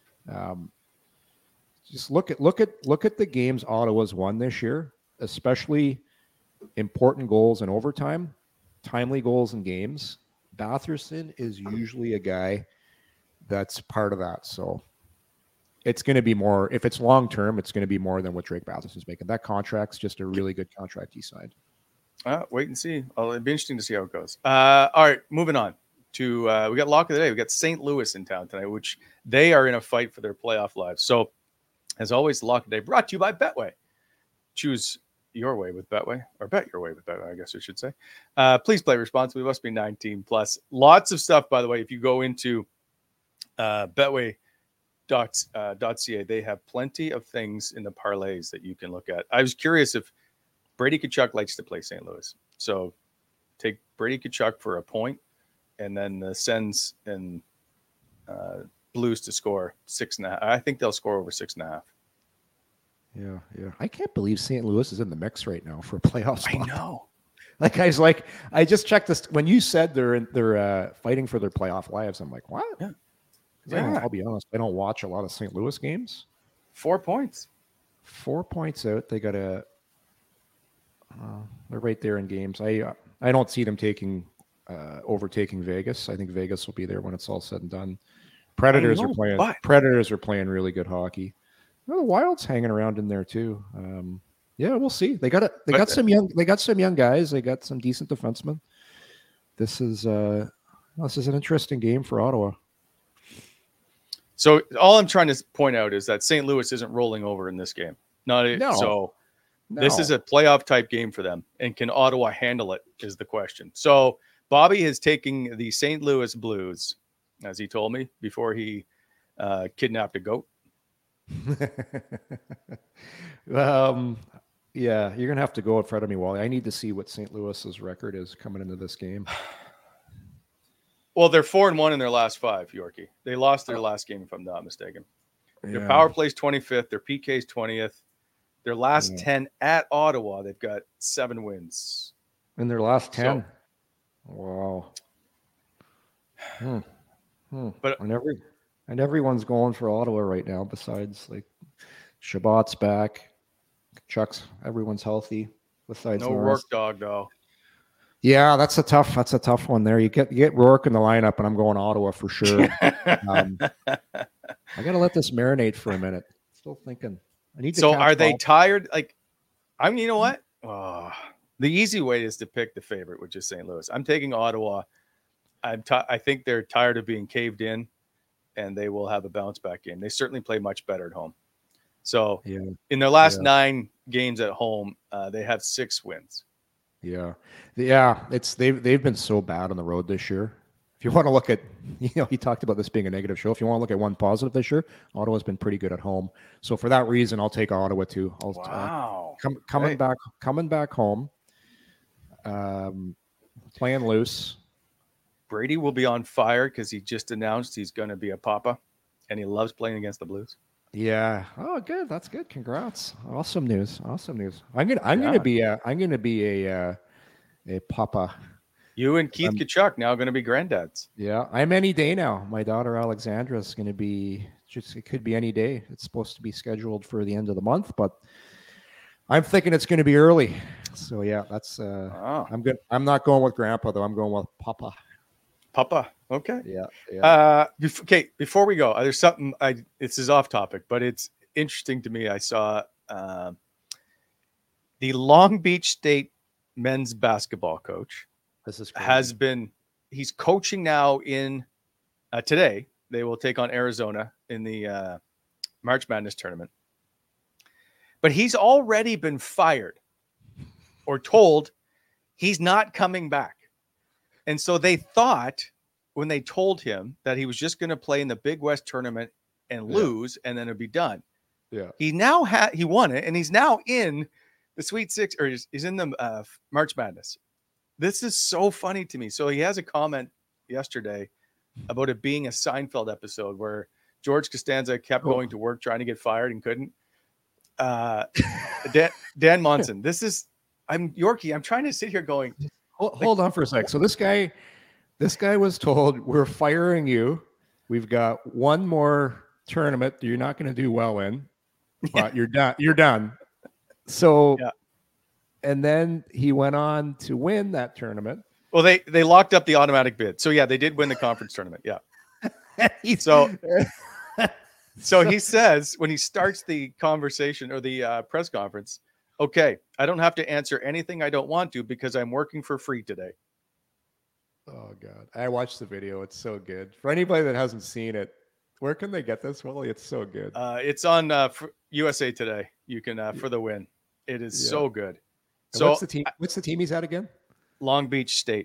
Just look at the games Ottawa's won this year, especially important goals in overtime, timely goals in games. Batherson is usually a guy that's part of that. So it's going to be more, if it's long term, it's going to be more than what Drake Batherson's making. That contract's just a really good contract he signed.
Wait and see. It'd be interesting to see how it goes. All right, moving on to we got lock of the day. We got St. Louis in town tonight, which they are in a fight for their playoff lives. So, as always, lock of the day brought to you by Betway. Choose your way with Betway, or bet your way with Betway, I guess I should say. Please play responsibly. Must be 19 plus. Lots of stuff, by the way. If you go into Betway.ca, they have plenty of things in the parlays that you can look at. I was curious if Brady Tkachuk likes to play St. Louis. So take Brady Tkachuk for a point, and then the Sens and Blues to score 6.5. I think they'll score over 6.5.
Yeah. I can't believe St. Louis is in the mix right now for a playoff spot.
I know.
I just checked this when you said they're fighting for their playoff lives. I'm like, what?
Yeah.
I'll be honest. I don't watch a lot of St. Louis games.
4 points.
4 points out. They got they're right there in games. I don't see them overtaking Vegas. I think Vegas will be there when it's all said and done. Predators are playing really good hockey. Well, the Wild's hanging around in there too. Yeah, we'll see. They got some young guys. They got some decent defensemen. This is an interesting game for Ottawa.
So all I'm trying to point out is that St. Louis isn't rolling over in this game. This is a playoff type game for them. And can Ottawa handle it is the question. So Bobby is taking the St. Louis Blues, as he told me, before he kidnapped a goat.
Yeah, you're gonna have to go in front of me, Wally. I need to see what St. Louis's record is coming into this game.
Well, they're 4-1 in their last 5, Yorkie. They lost their last game, if I'm not mistaken. Their power play's 25th, their PK's 20th. Their last 10 at Ottawa, they've got 7 wins.
In their last 10? Wow. But and everyone's going for Ottawa right now, besides like Shabbat's back. Chuck's, everyone's healthy. Besides
no Rourke dog though.
Yeah, that's a tough one there. You get Rourke in the lineup, and I'm going Ottawa for sure. I gotta let this marinate for a minute. Still thinking. I need to.
So are they tired? Like, you know what? The easy way is to pick the favorite, which is St. Louis. I'm taking Ottawa. I think they're tired of being caved in, and they will have a bounce back game. They certainly play much better at home. So in their last 9 games at home, they have 6 wins.
Yeah. They've been so bad on the road this year. If you want to look at, he talked about this being a negative show. If you want to look at one positive this year, Ottawa's been pretty good at home. So for that reason, I'll take Ottawa too. Coming back home, playing loose.
Brady will be on fire because he just announced he's going to be a papa, and he loves playing against the Blues.
Yeah. Oh, good. That's good. Congrats. Awesome news. I'm gonna be a papa.
You and Keith Tkachuk now going to be granddads.
Yeah, I'm any day now. My daughter Alexandra is going to be. It could be any day. It's supposed to be scheduled for the end of the month, but I'm thinking it's going to be early. So yeah, that's. I'm good. I'm not going with Grandpa though. I'm going with Papa.
Papa. Okay.
Yeah.
Before we go, there's something. This is off topic, but it's interesting to me. I saw the Long Beach State men's basketball coach
This is crazy.
he's coaching now in today. They will take on Arizona in the March Madness tournament. But he's already been fired or told he's not coming back. And so they thought when they told him that he was just going to play in the Big West tournament and lose, and then it'd be done.
Yeah.
He now he won it, and he's now in the Sweet Six, or he's in the March Madness. This is so funny to me. So he has a comment yesterday about it being a Seinfeld episode where George Costanza kept going to work trying to get fired and couldn't. Dan Monson, Yorkie. I'm trying to sit here going.
Hold on for a sec. So this guy was told, we're firing you. We've got one more tournament that you're not going to do well in, but you're done. You're done. So, and then he went on to win that tournament.
Well, they locked up the automatic bid. So yeah, they did win the conference tournament. Yeah. So he says when he starts the conversation or the press conference, okay, I don't have to answer anything I don't want to because I'm working for free today.
Oh God. I watched the video. It's so good. For anybody that hasn't seen it, where can they get this, Willie? It's so good.
It's on USA Today. You can for the win. It is so good.
And
So
what's the team he's at again?
Long Beach State.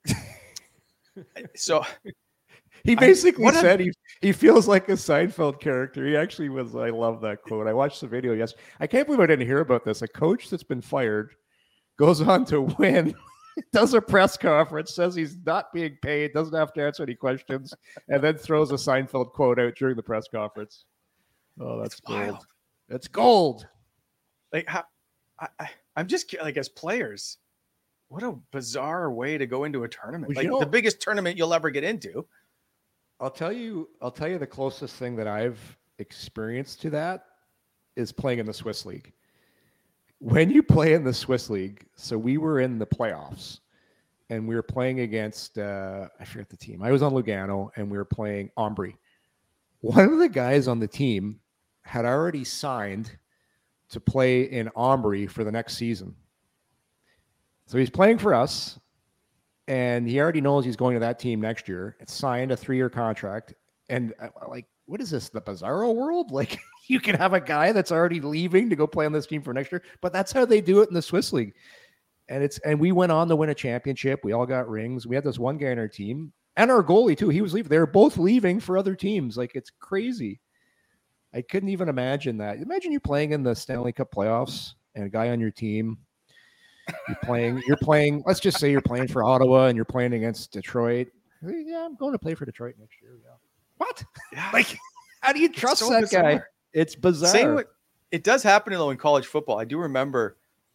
So
he basically said he feels like a Seinfeld character. He actually was. I love that quote. I watched the video yesterday. I can't believe I didn't hear about this. A coach that's been fired goes on to win, does a press conference, says he's not being paid, doesn't have to answer any questions, and then throws a Seinfeld quote out during the press conference. Oh, that's gold.
Wild.
That's gold.
Like I'm just like, as players, what a bizarre way to go into a tournament.
Well,
like the biggest tournament you'll ever get into.
I'll tell you the closest thing that I've experienced to that is playing in the Swiss League. When you play in the Swiss League, so we were in the playoffs and we were playing against, I forget the team. I was on Lugano and we were playing Ambri. One of the guys on the team had already signed to play in Ambri for the next season. So he's playing for us. And he already knows he's going to that team next year. It's signed a 3-year contract. And like, what is this? The bizarro world? Like, you can have a guy that's already leaving to go play on this team for next year. But that's how they do it in the Swiss League. And we went on to win a championship. We all got rings. We had this one guy on our team and our goalie too. He was leaving. They were both leaving for other teams. Like, it's crazy. I couldn't even imagine that. Imagine you playing in the Stanley Cup playoffs and a guy on your team. You're playing, let's just say you're playing for Ottawa and you're playing against Detroit. Yeah, I'm going to play for Detroit next year. Yeah. What?
Yeah.
Like, how do you trust
so
that
bizarre.
guy? It's bizarre.
It does happen though in college football. I do remember,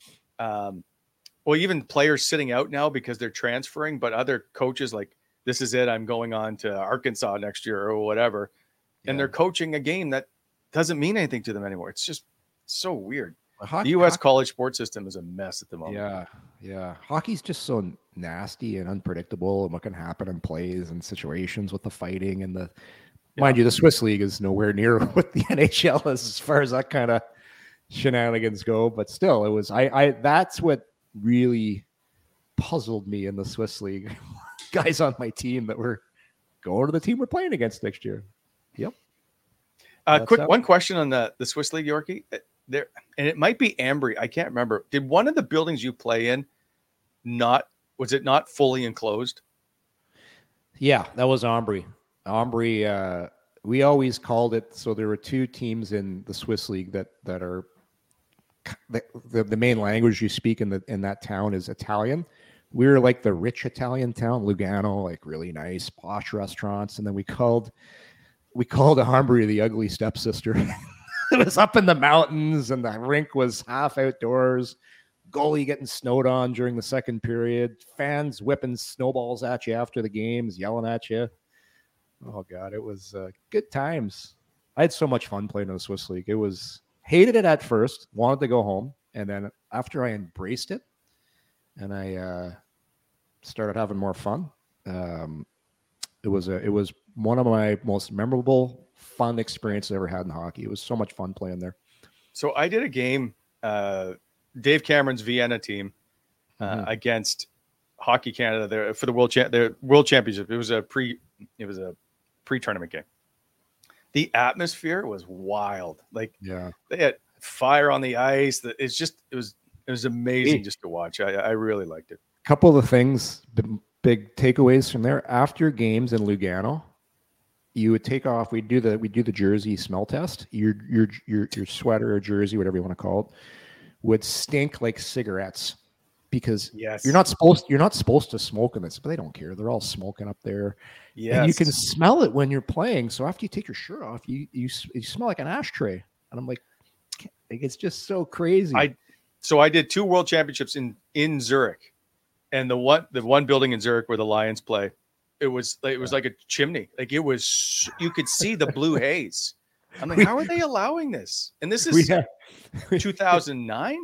even players sitting out now because they're transferring, but other coaches like, this is it. I'm going on to Arkansas next year or whatever. Yeah. And they're coaching a game that doesn't mean anything to them anymore. It's just so weird. The U.S. college sports system is a mess at the moment.
Yeah. Hockey's just so nasty and unpredictable, and what can happen in plays and situations with the fighting and mind you, the Swiss League is nowhere near what the NHL is as far as that kind of shenanigans go. But still, it was that's what really puzzled me in the Swiss League. Guys on my team that were going to the team we're playing against next year. Yep.
One question on the Swiss League, Yorkie. There, and it might be Ambry. I can't remember. Did one of the buildings you play in was it not fully enclosed?
Yeah, that was Ambry. Ambry, we always called it. So there were two teams in the Swiss League that are the main language you speak in that town is Italian. We were like the rich Italian town, Lugano, like really nice posh restaurants, and then we called Ambry the ugly stepsister. It was up in the mountains, and the rink was half outdoors. Goalie getting snowed on during the second period. Fans whipping snowballs at you after the games, yelling at you. Oh, God, it was good times. I had so much fun playing in the Swiss League. It was hated it at first, wanted to go home. And then after I embraced it and I started having more fun, It was one of my most memorable, fun experiences I ever had in hockey. It was so much fun playing there.
So I did a game, Dave Cameron's Vienna team against Hockey Canada there for the World Championship. It was a pre-tournament game. The atmosphere was wild. Like, they had fire on the ice. It was amazing just to watch. I really liked it.
A couple of the things, the big takeaways from there after games in Lugano, you would take off. We do the jersey smell test. Your sweater or jersey, whatever you want to call it, would stink like cigarettes because you're not supposed to smoke in this, but they don't care. They're all smoking up there. Yes. And you can smell it when you're playing. So after you take your shirt off, you smell like an ashtray. And I'm like it's just so crazy.
I did 2 World Championships in Zurich, and the one building in Zurich where the Lions play, it was like a chimney. Like it was, you could see the blue haze. I'm like, how are they allowing this? And this is 2009.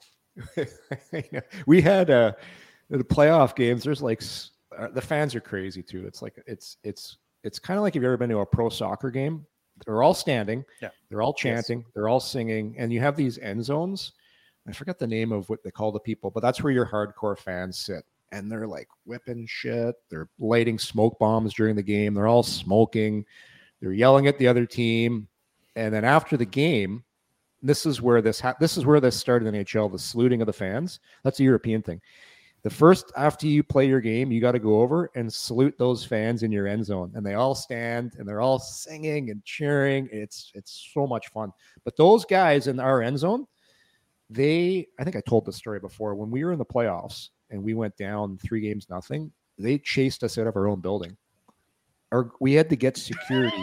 We had the playoff games. There's like the fans are crazy too. It's like it's kind of like if you've ever been to a pro soccer game. They're all standing. Yeah. They're all chanting. Yes. They're all singing, and you have these end zones. I forget the name of what they call the people, but that's where your hardcore fans sit. And they're like whipping shit. They're lighting smoke bombs during the game. They're all smoking. They're yelling at the other team. And then after the game, this is where this started in the NHL, the saluting of the fans. That's a European thing. The first, after you play your game, you got to go over and salute those fans in your end zone. And they all stand and they're all singing and cheering. It's so much fun. But those guys in our end zone, I think I told this story before. When we were in the playoffs and we went down 3-0, they chased us out of our own building. We had to get security.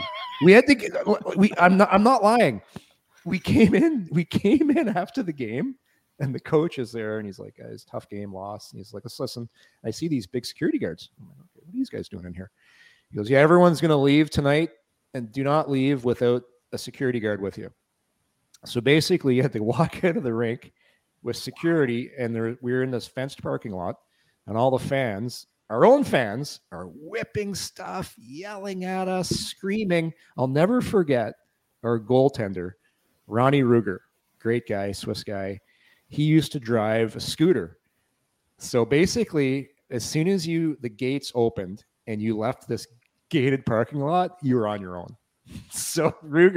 I'm not lying. We came in after the game. And the coach is there, and he's like, guys, tough game, lost. And he's like, listen, I see these big security guards. I'm like, okay, what are these guys doing in here? He goes, yeah, everyone's going to leave tonight, and do not leave without a security guard with you. So basically, you had to walk out of the rink with security, and we were in this fenced parking lot, and all the fans, our own fans, are whipping stuff, yelling at us, screaming. I'll never forget our goaltender, Ronnie Ruger, great guy, Swiss guy. He used to drive a scooter. So basically, as soon as the gates opened and you left this gated parking lot, you were on your own. So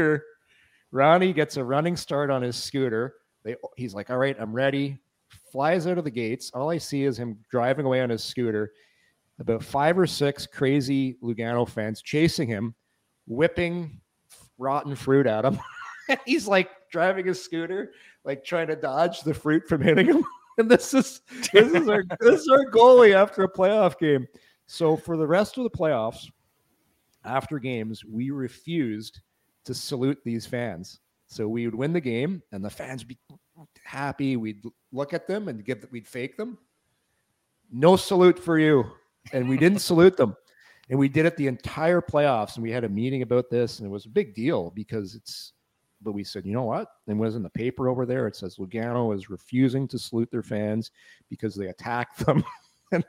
Ronnie gets a running start on his scooter. He's like, all right, I'm ready. Flies out of the gates. All I see is him driving away on his scooter. About 5 or 6 crazy Lugano fans chasing him, whipping rotten fruit at him. He's like driving his scooter, like trying to dodge the fruit from hitting him. And this is our goalie after a playoff game. So for the rest of the playoffs, after games, we refused to salute these fans. So we would win the game, and the fans be happy. We'd look at them and we'd fake them. No salute for you, and we didn't salute them. And we did it the entire playoffs, and we had a meeting about this, and it was a big deal because but we said, you know what? And it was in the paper over there. It says Lugano is refusing to salute their fans because they attacked them. and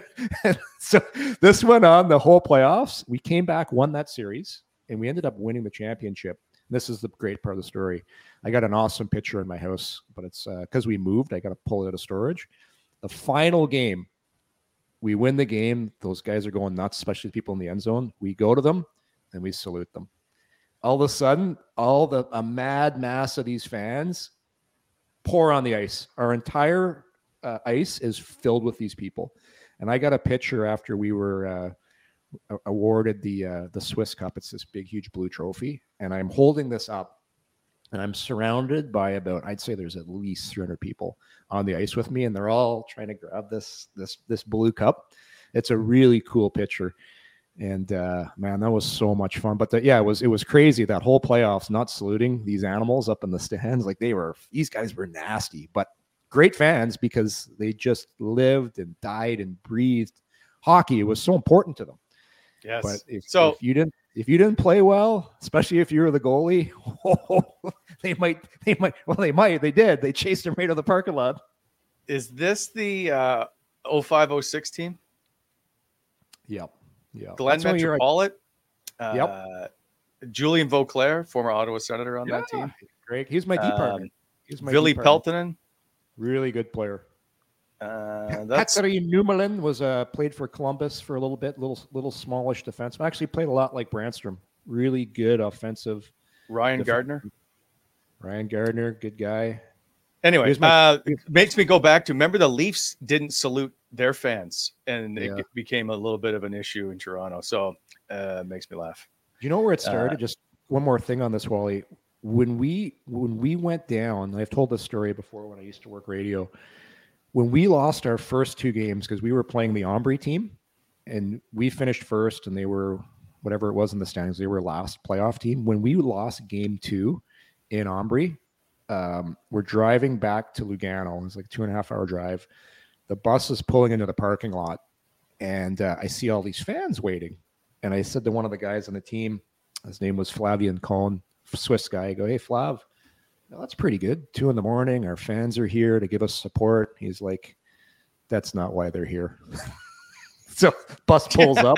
so this went on the whole playoffs. We came back, won that series, and we ended up winning the championship. This is the great part of the story. I got an awesome picture in my house, but it's because we moved. I got to pull it out of storage. The final game, we win the game. Those guys are going nuts, especially the people in the end zone. We go to them and we salute them. All of a sudden, a mad mass of these fans pour on the ice. Our entire ice is filled with these people. And I got a picture after we were awarded the Swiss Cup. It's this big, huge blue trophy. And I'm holding this up, and I'm surrounded by I'd say there's at least 300 people on the ice with me, and they're all trying to grab this blue cup. It's a really cool picture. And man, that was so much fun. But it was crazy, that whole playoffs, not saluting these animals up in the stands. Like these guys were nasty, but great fans because they just lived and died and breathed hockey. It was so important to them.
Yes.
But if you didn't play well, especially if you were the goalie, they did. They chased him right out of the parking lot.
Is this the 05-06 team?
Yep. Yeah.
Glenn Metropolitan. Julian Vauclair, former Ottawa Senator on that team.
Great. He's my D partner.
Billy Peltonen.
Really good player.
That's
Katarina Numelin was played for Columbus for a little bit, little smallish defenseman. Actually played a lot like Brandstrom. Really good offensive.
Ryan Gardner,
good guy.
Anyway, it makes me go back to, remember the Leafs didn't salute their fans, and it became a little bit of an issue in Toronto. So it makes me laugh.
Do you know where it started? Just one more thing on this, Wally. When we went down, I've told this story before when I used to work radio. When we lost our first 2 games, because we were playing the Ombre team, and we finished first, and they were whatever it was in the standings, they were last playoff team. When we lost game 2 in Ombre, we're driving back to Lugano. It was like 2.5-hour drive. The bus is pulling into the parking lot, and I see all these fans waiting. And I said to one of the guys on the team, his name was Flavian Cohn, Swiss guy. I go, "Hey, Flav, that's pretty good. 2 a.m. Our fans are here to give us support." He's like, "That's not why they're here." So bus pulls up.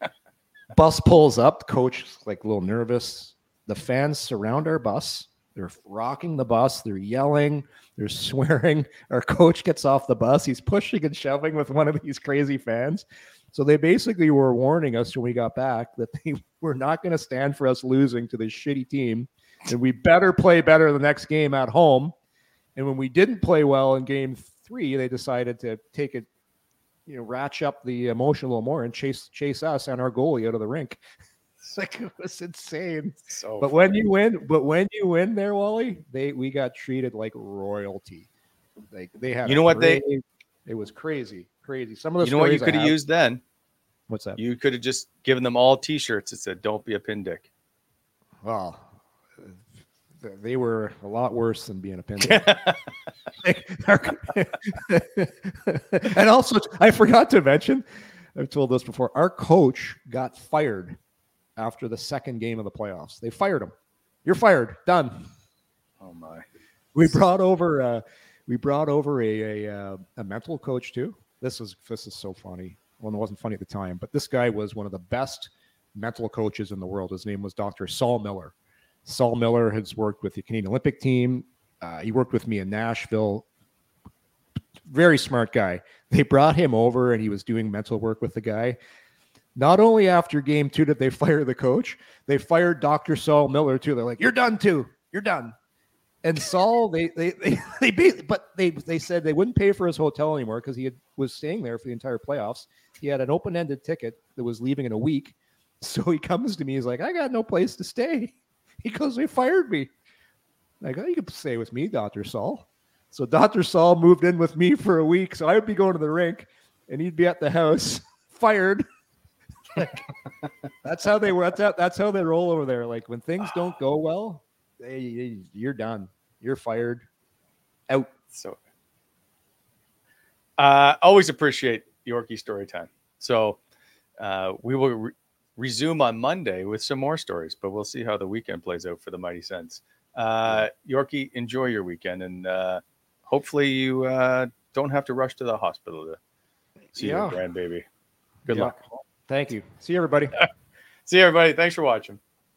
Coach is like a little nervous. The fans surround our bus. They're rocking the bus. They're yelling. They're swearing. Our coach gets off the bus. He's pushing and shoving with one of these crazy fans. So they basically were warning us when we got back that they were not going to stand for us losing to this shitty team, and we better play better the next game at home. And when we didn't play well in game 3, they decided to take it, ratchet up the emotion a little more and chase us and our goalie out of the rink. It's like, it was insane. But when you win there, Wally, we got treated like royalty. Like they had, it was crazy. Some of the
what you could have used then?
What's that?
You could have just given them all T-shirts that said, "Don't be a pin dick."
Well, they were a lot worse than being a pin dick. And also, I forgot to mention, I've told this before, our coach got fired after the second game of the playoffs. They fired him. "You're fired. Done."
Oh my!
We brought over a mental coach too. This is so funny. Well, it wasn't funny at the time, but this guy was one of the best mental coaches in the world. His name was Dr. Saul Miller. Saul Miller has worked with the Canadian Olympic team. He worked with me in Nashville. Very smart guy. They brought him over, and he was doing mental work with the guy. Not only after game 2 did they fire the coach, they fired Dr. Saul Miller too. They're like, "You're done too. You're done." And Saul, they said they wouldn't pay for his hotel anymore because he was staying there for the entire playoffs. He had an open-ended ticket that was leaving in a week. So he comes to me. He's like, "I got no place to stay." He goes, "They fired me." I go, "You can stay with me, Dr. Saul." So Dr. Saul moved in with me for a week. So I would be going to the rink, and he'd be at the house, fired. Like, that's how they were. That's how they roll over there. Like when things don't go well, you're done. You're fired. Out.
So, always appreciate Yorkie story time. So, we will resume on Monday with some more stories, but we'll see how the weekend plays out for the Mighty Sens. Yorkie, enjoy your weekend, and hopefully you don't have to rush to the hospital to see your grandbaby. Good luck.
Thank you. See you, everybody.
See you, everybody. Thanks for watching.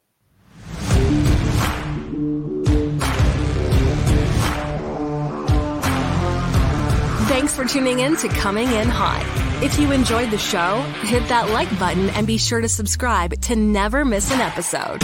Thanks for tuning in to Coming In Hot. If you enjoyed the show, hit that like button and be sure to subscribe to never miss an episode.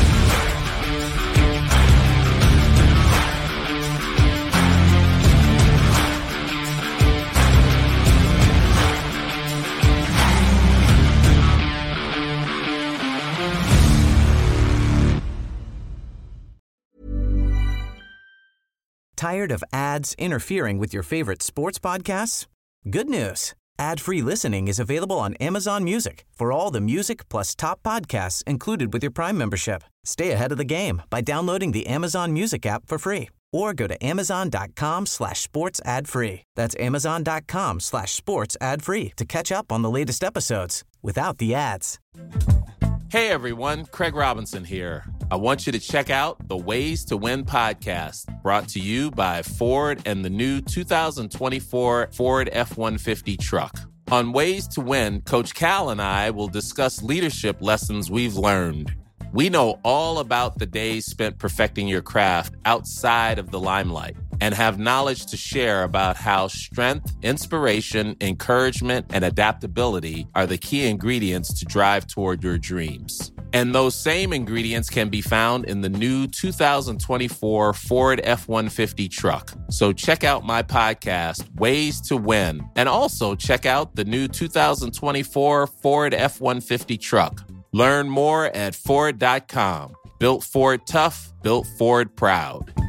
Tired of ads interfering with your favorite sports podcasts? Good news. Ad-free listening is available on Amazon Music for all the music plus top podcasts included with your Prime membership. Stay ahead of the game by downloading the Amazon Music app for free or go to amazon.com/sports ad free. That's amazon.com/sports ad free to catch up on the latest episodes without the ads.
Hey everyone, Craig Robinson here. I want you to check out the Ways to Win podcast, brought to you by Ford and the new 2024 Ford F-150 truck. On Ways to Win, Coach Cal and I will discuss leadership lessons we've learned. We know all about the days spent perfecting your craft outside of the limelight and have knowledge to share about how strength, inspiration, encouragement, and adaptability are the key ingredients to drive toward your dreams. And those same ingredients can be found in the new 2024 Ford F-150 truck. So check out my podcast, Ways to Win, and also check out the new 2024 Ford F-150 truck. Learn more at Ford.com. Built Ford tough, built Ford proud.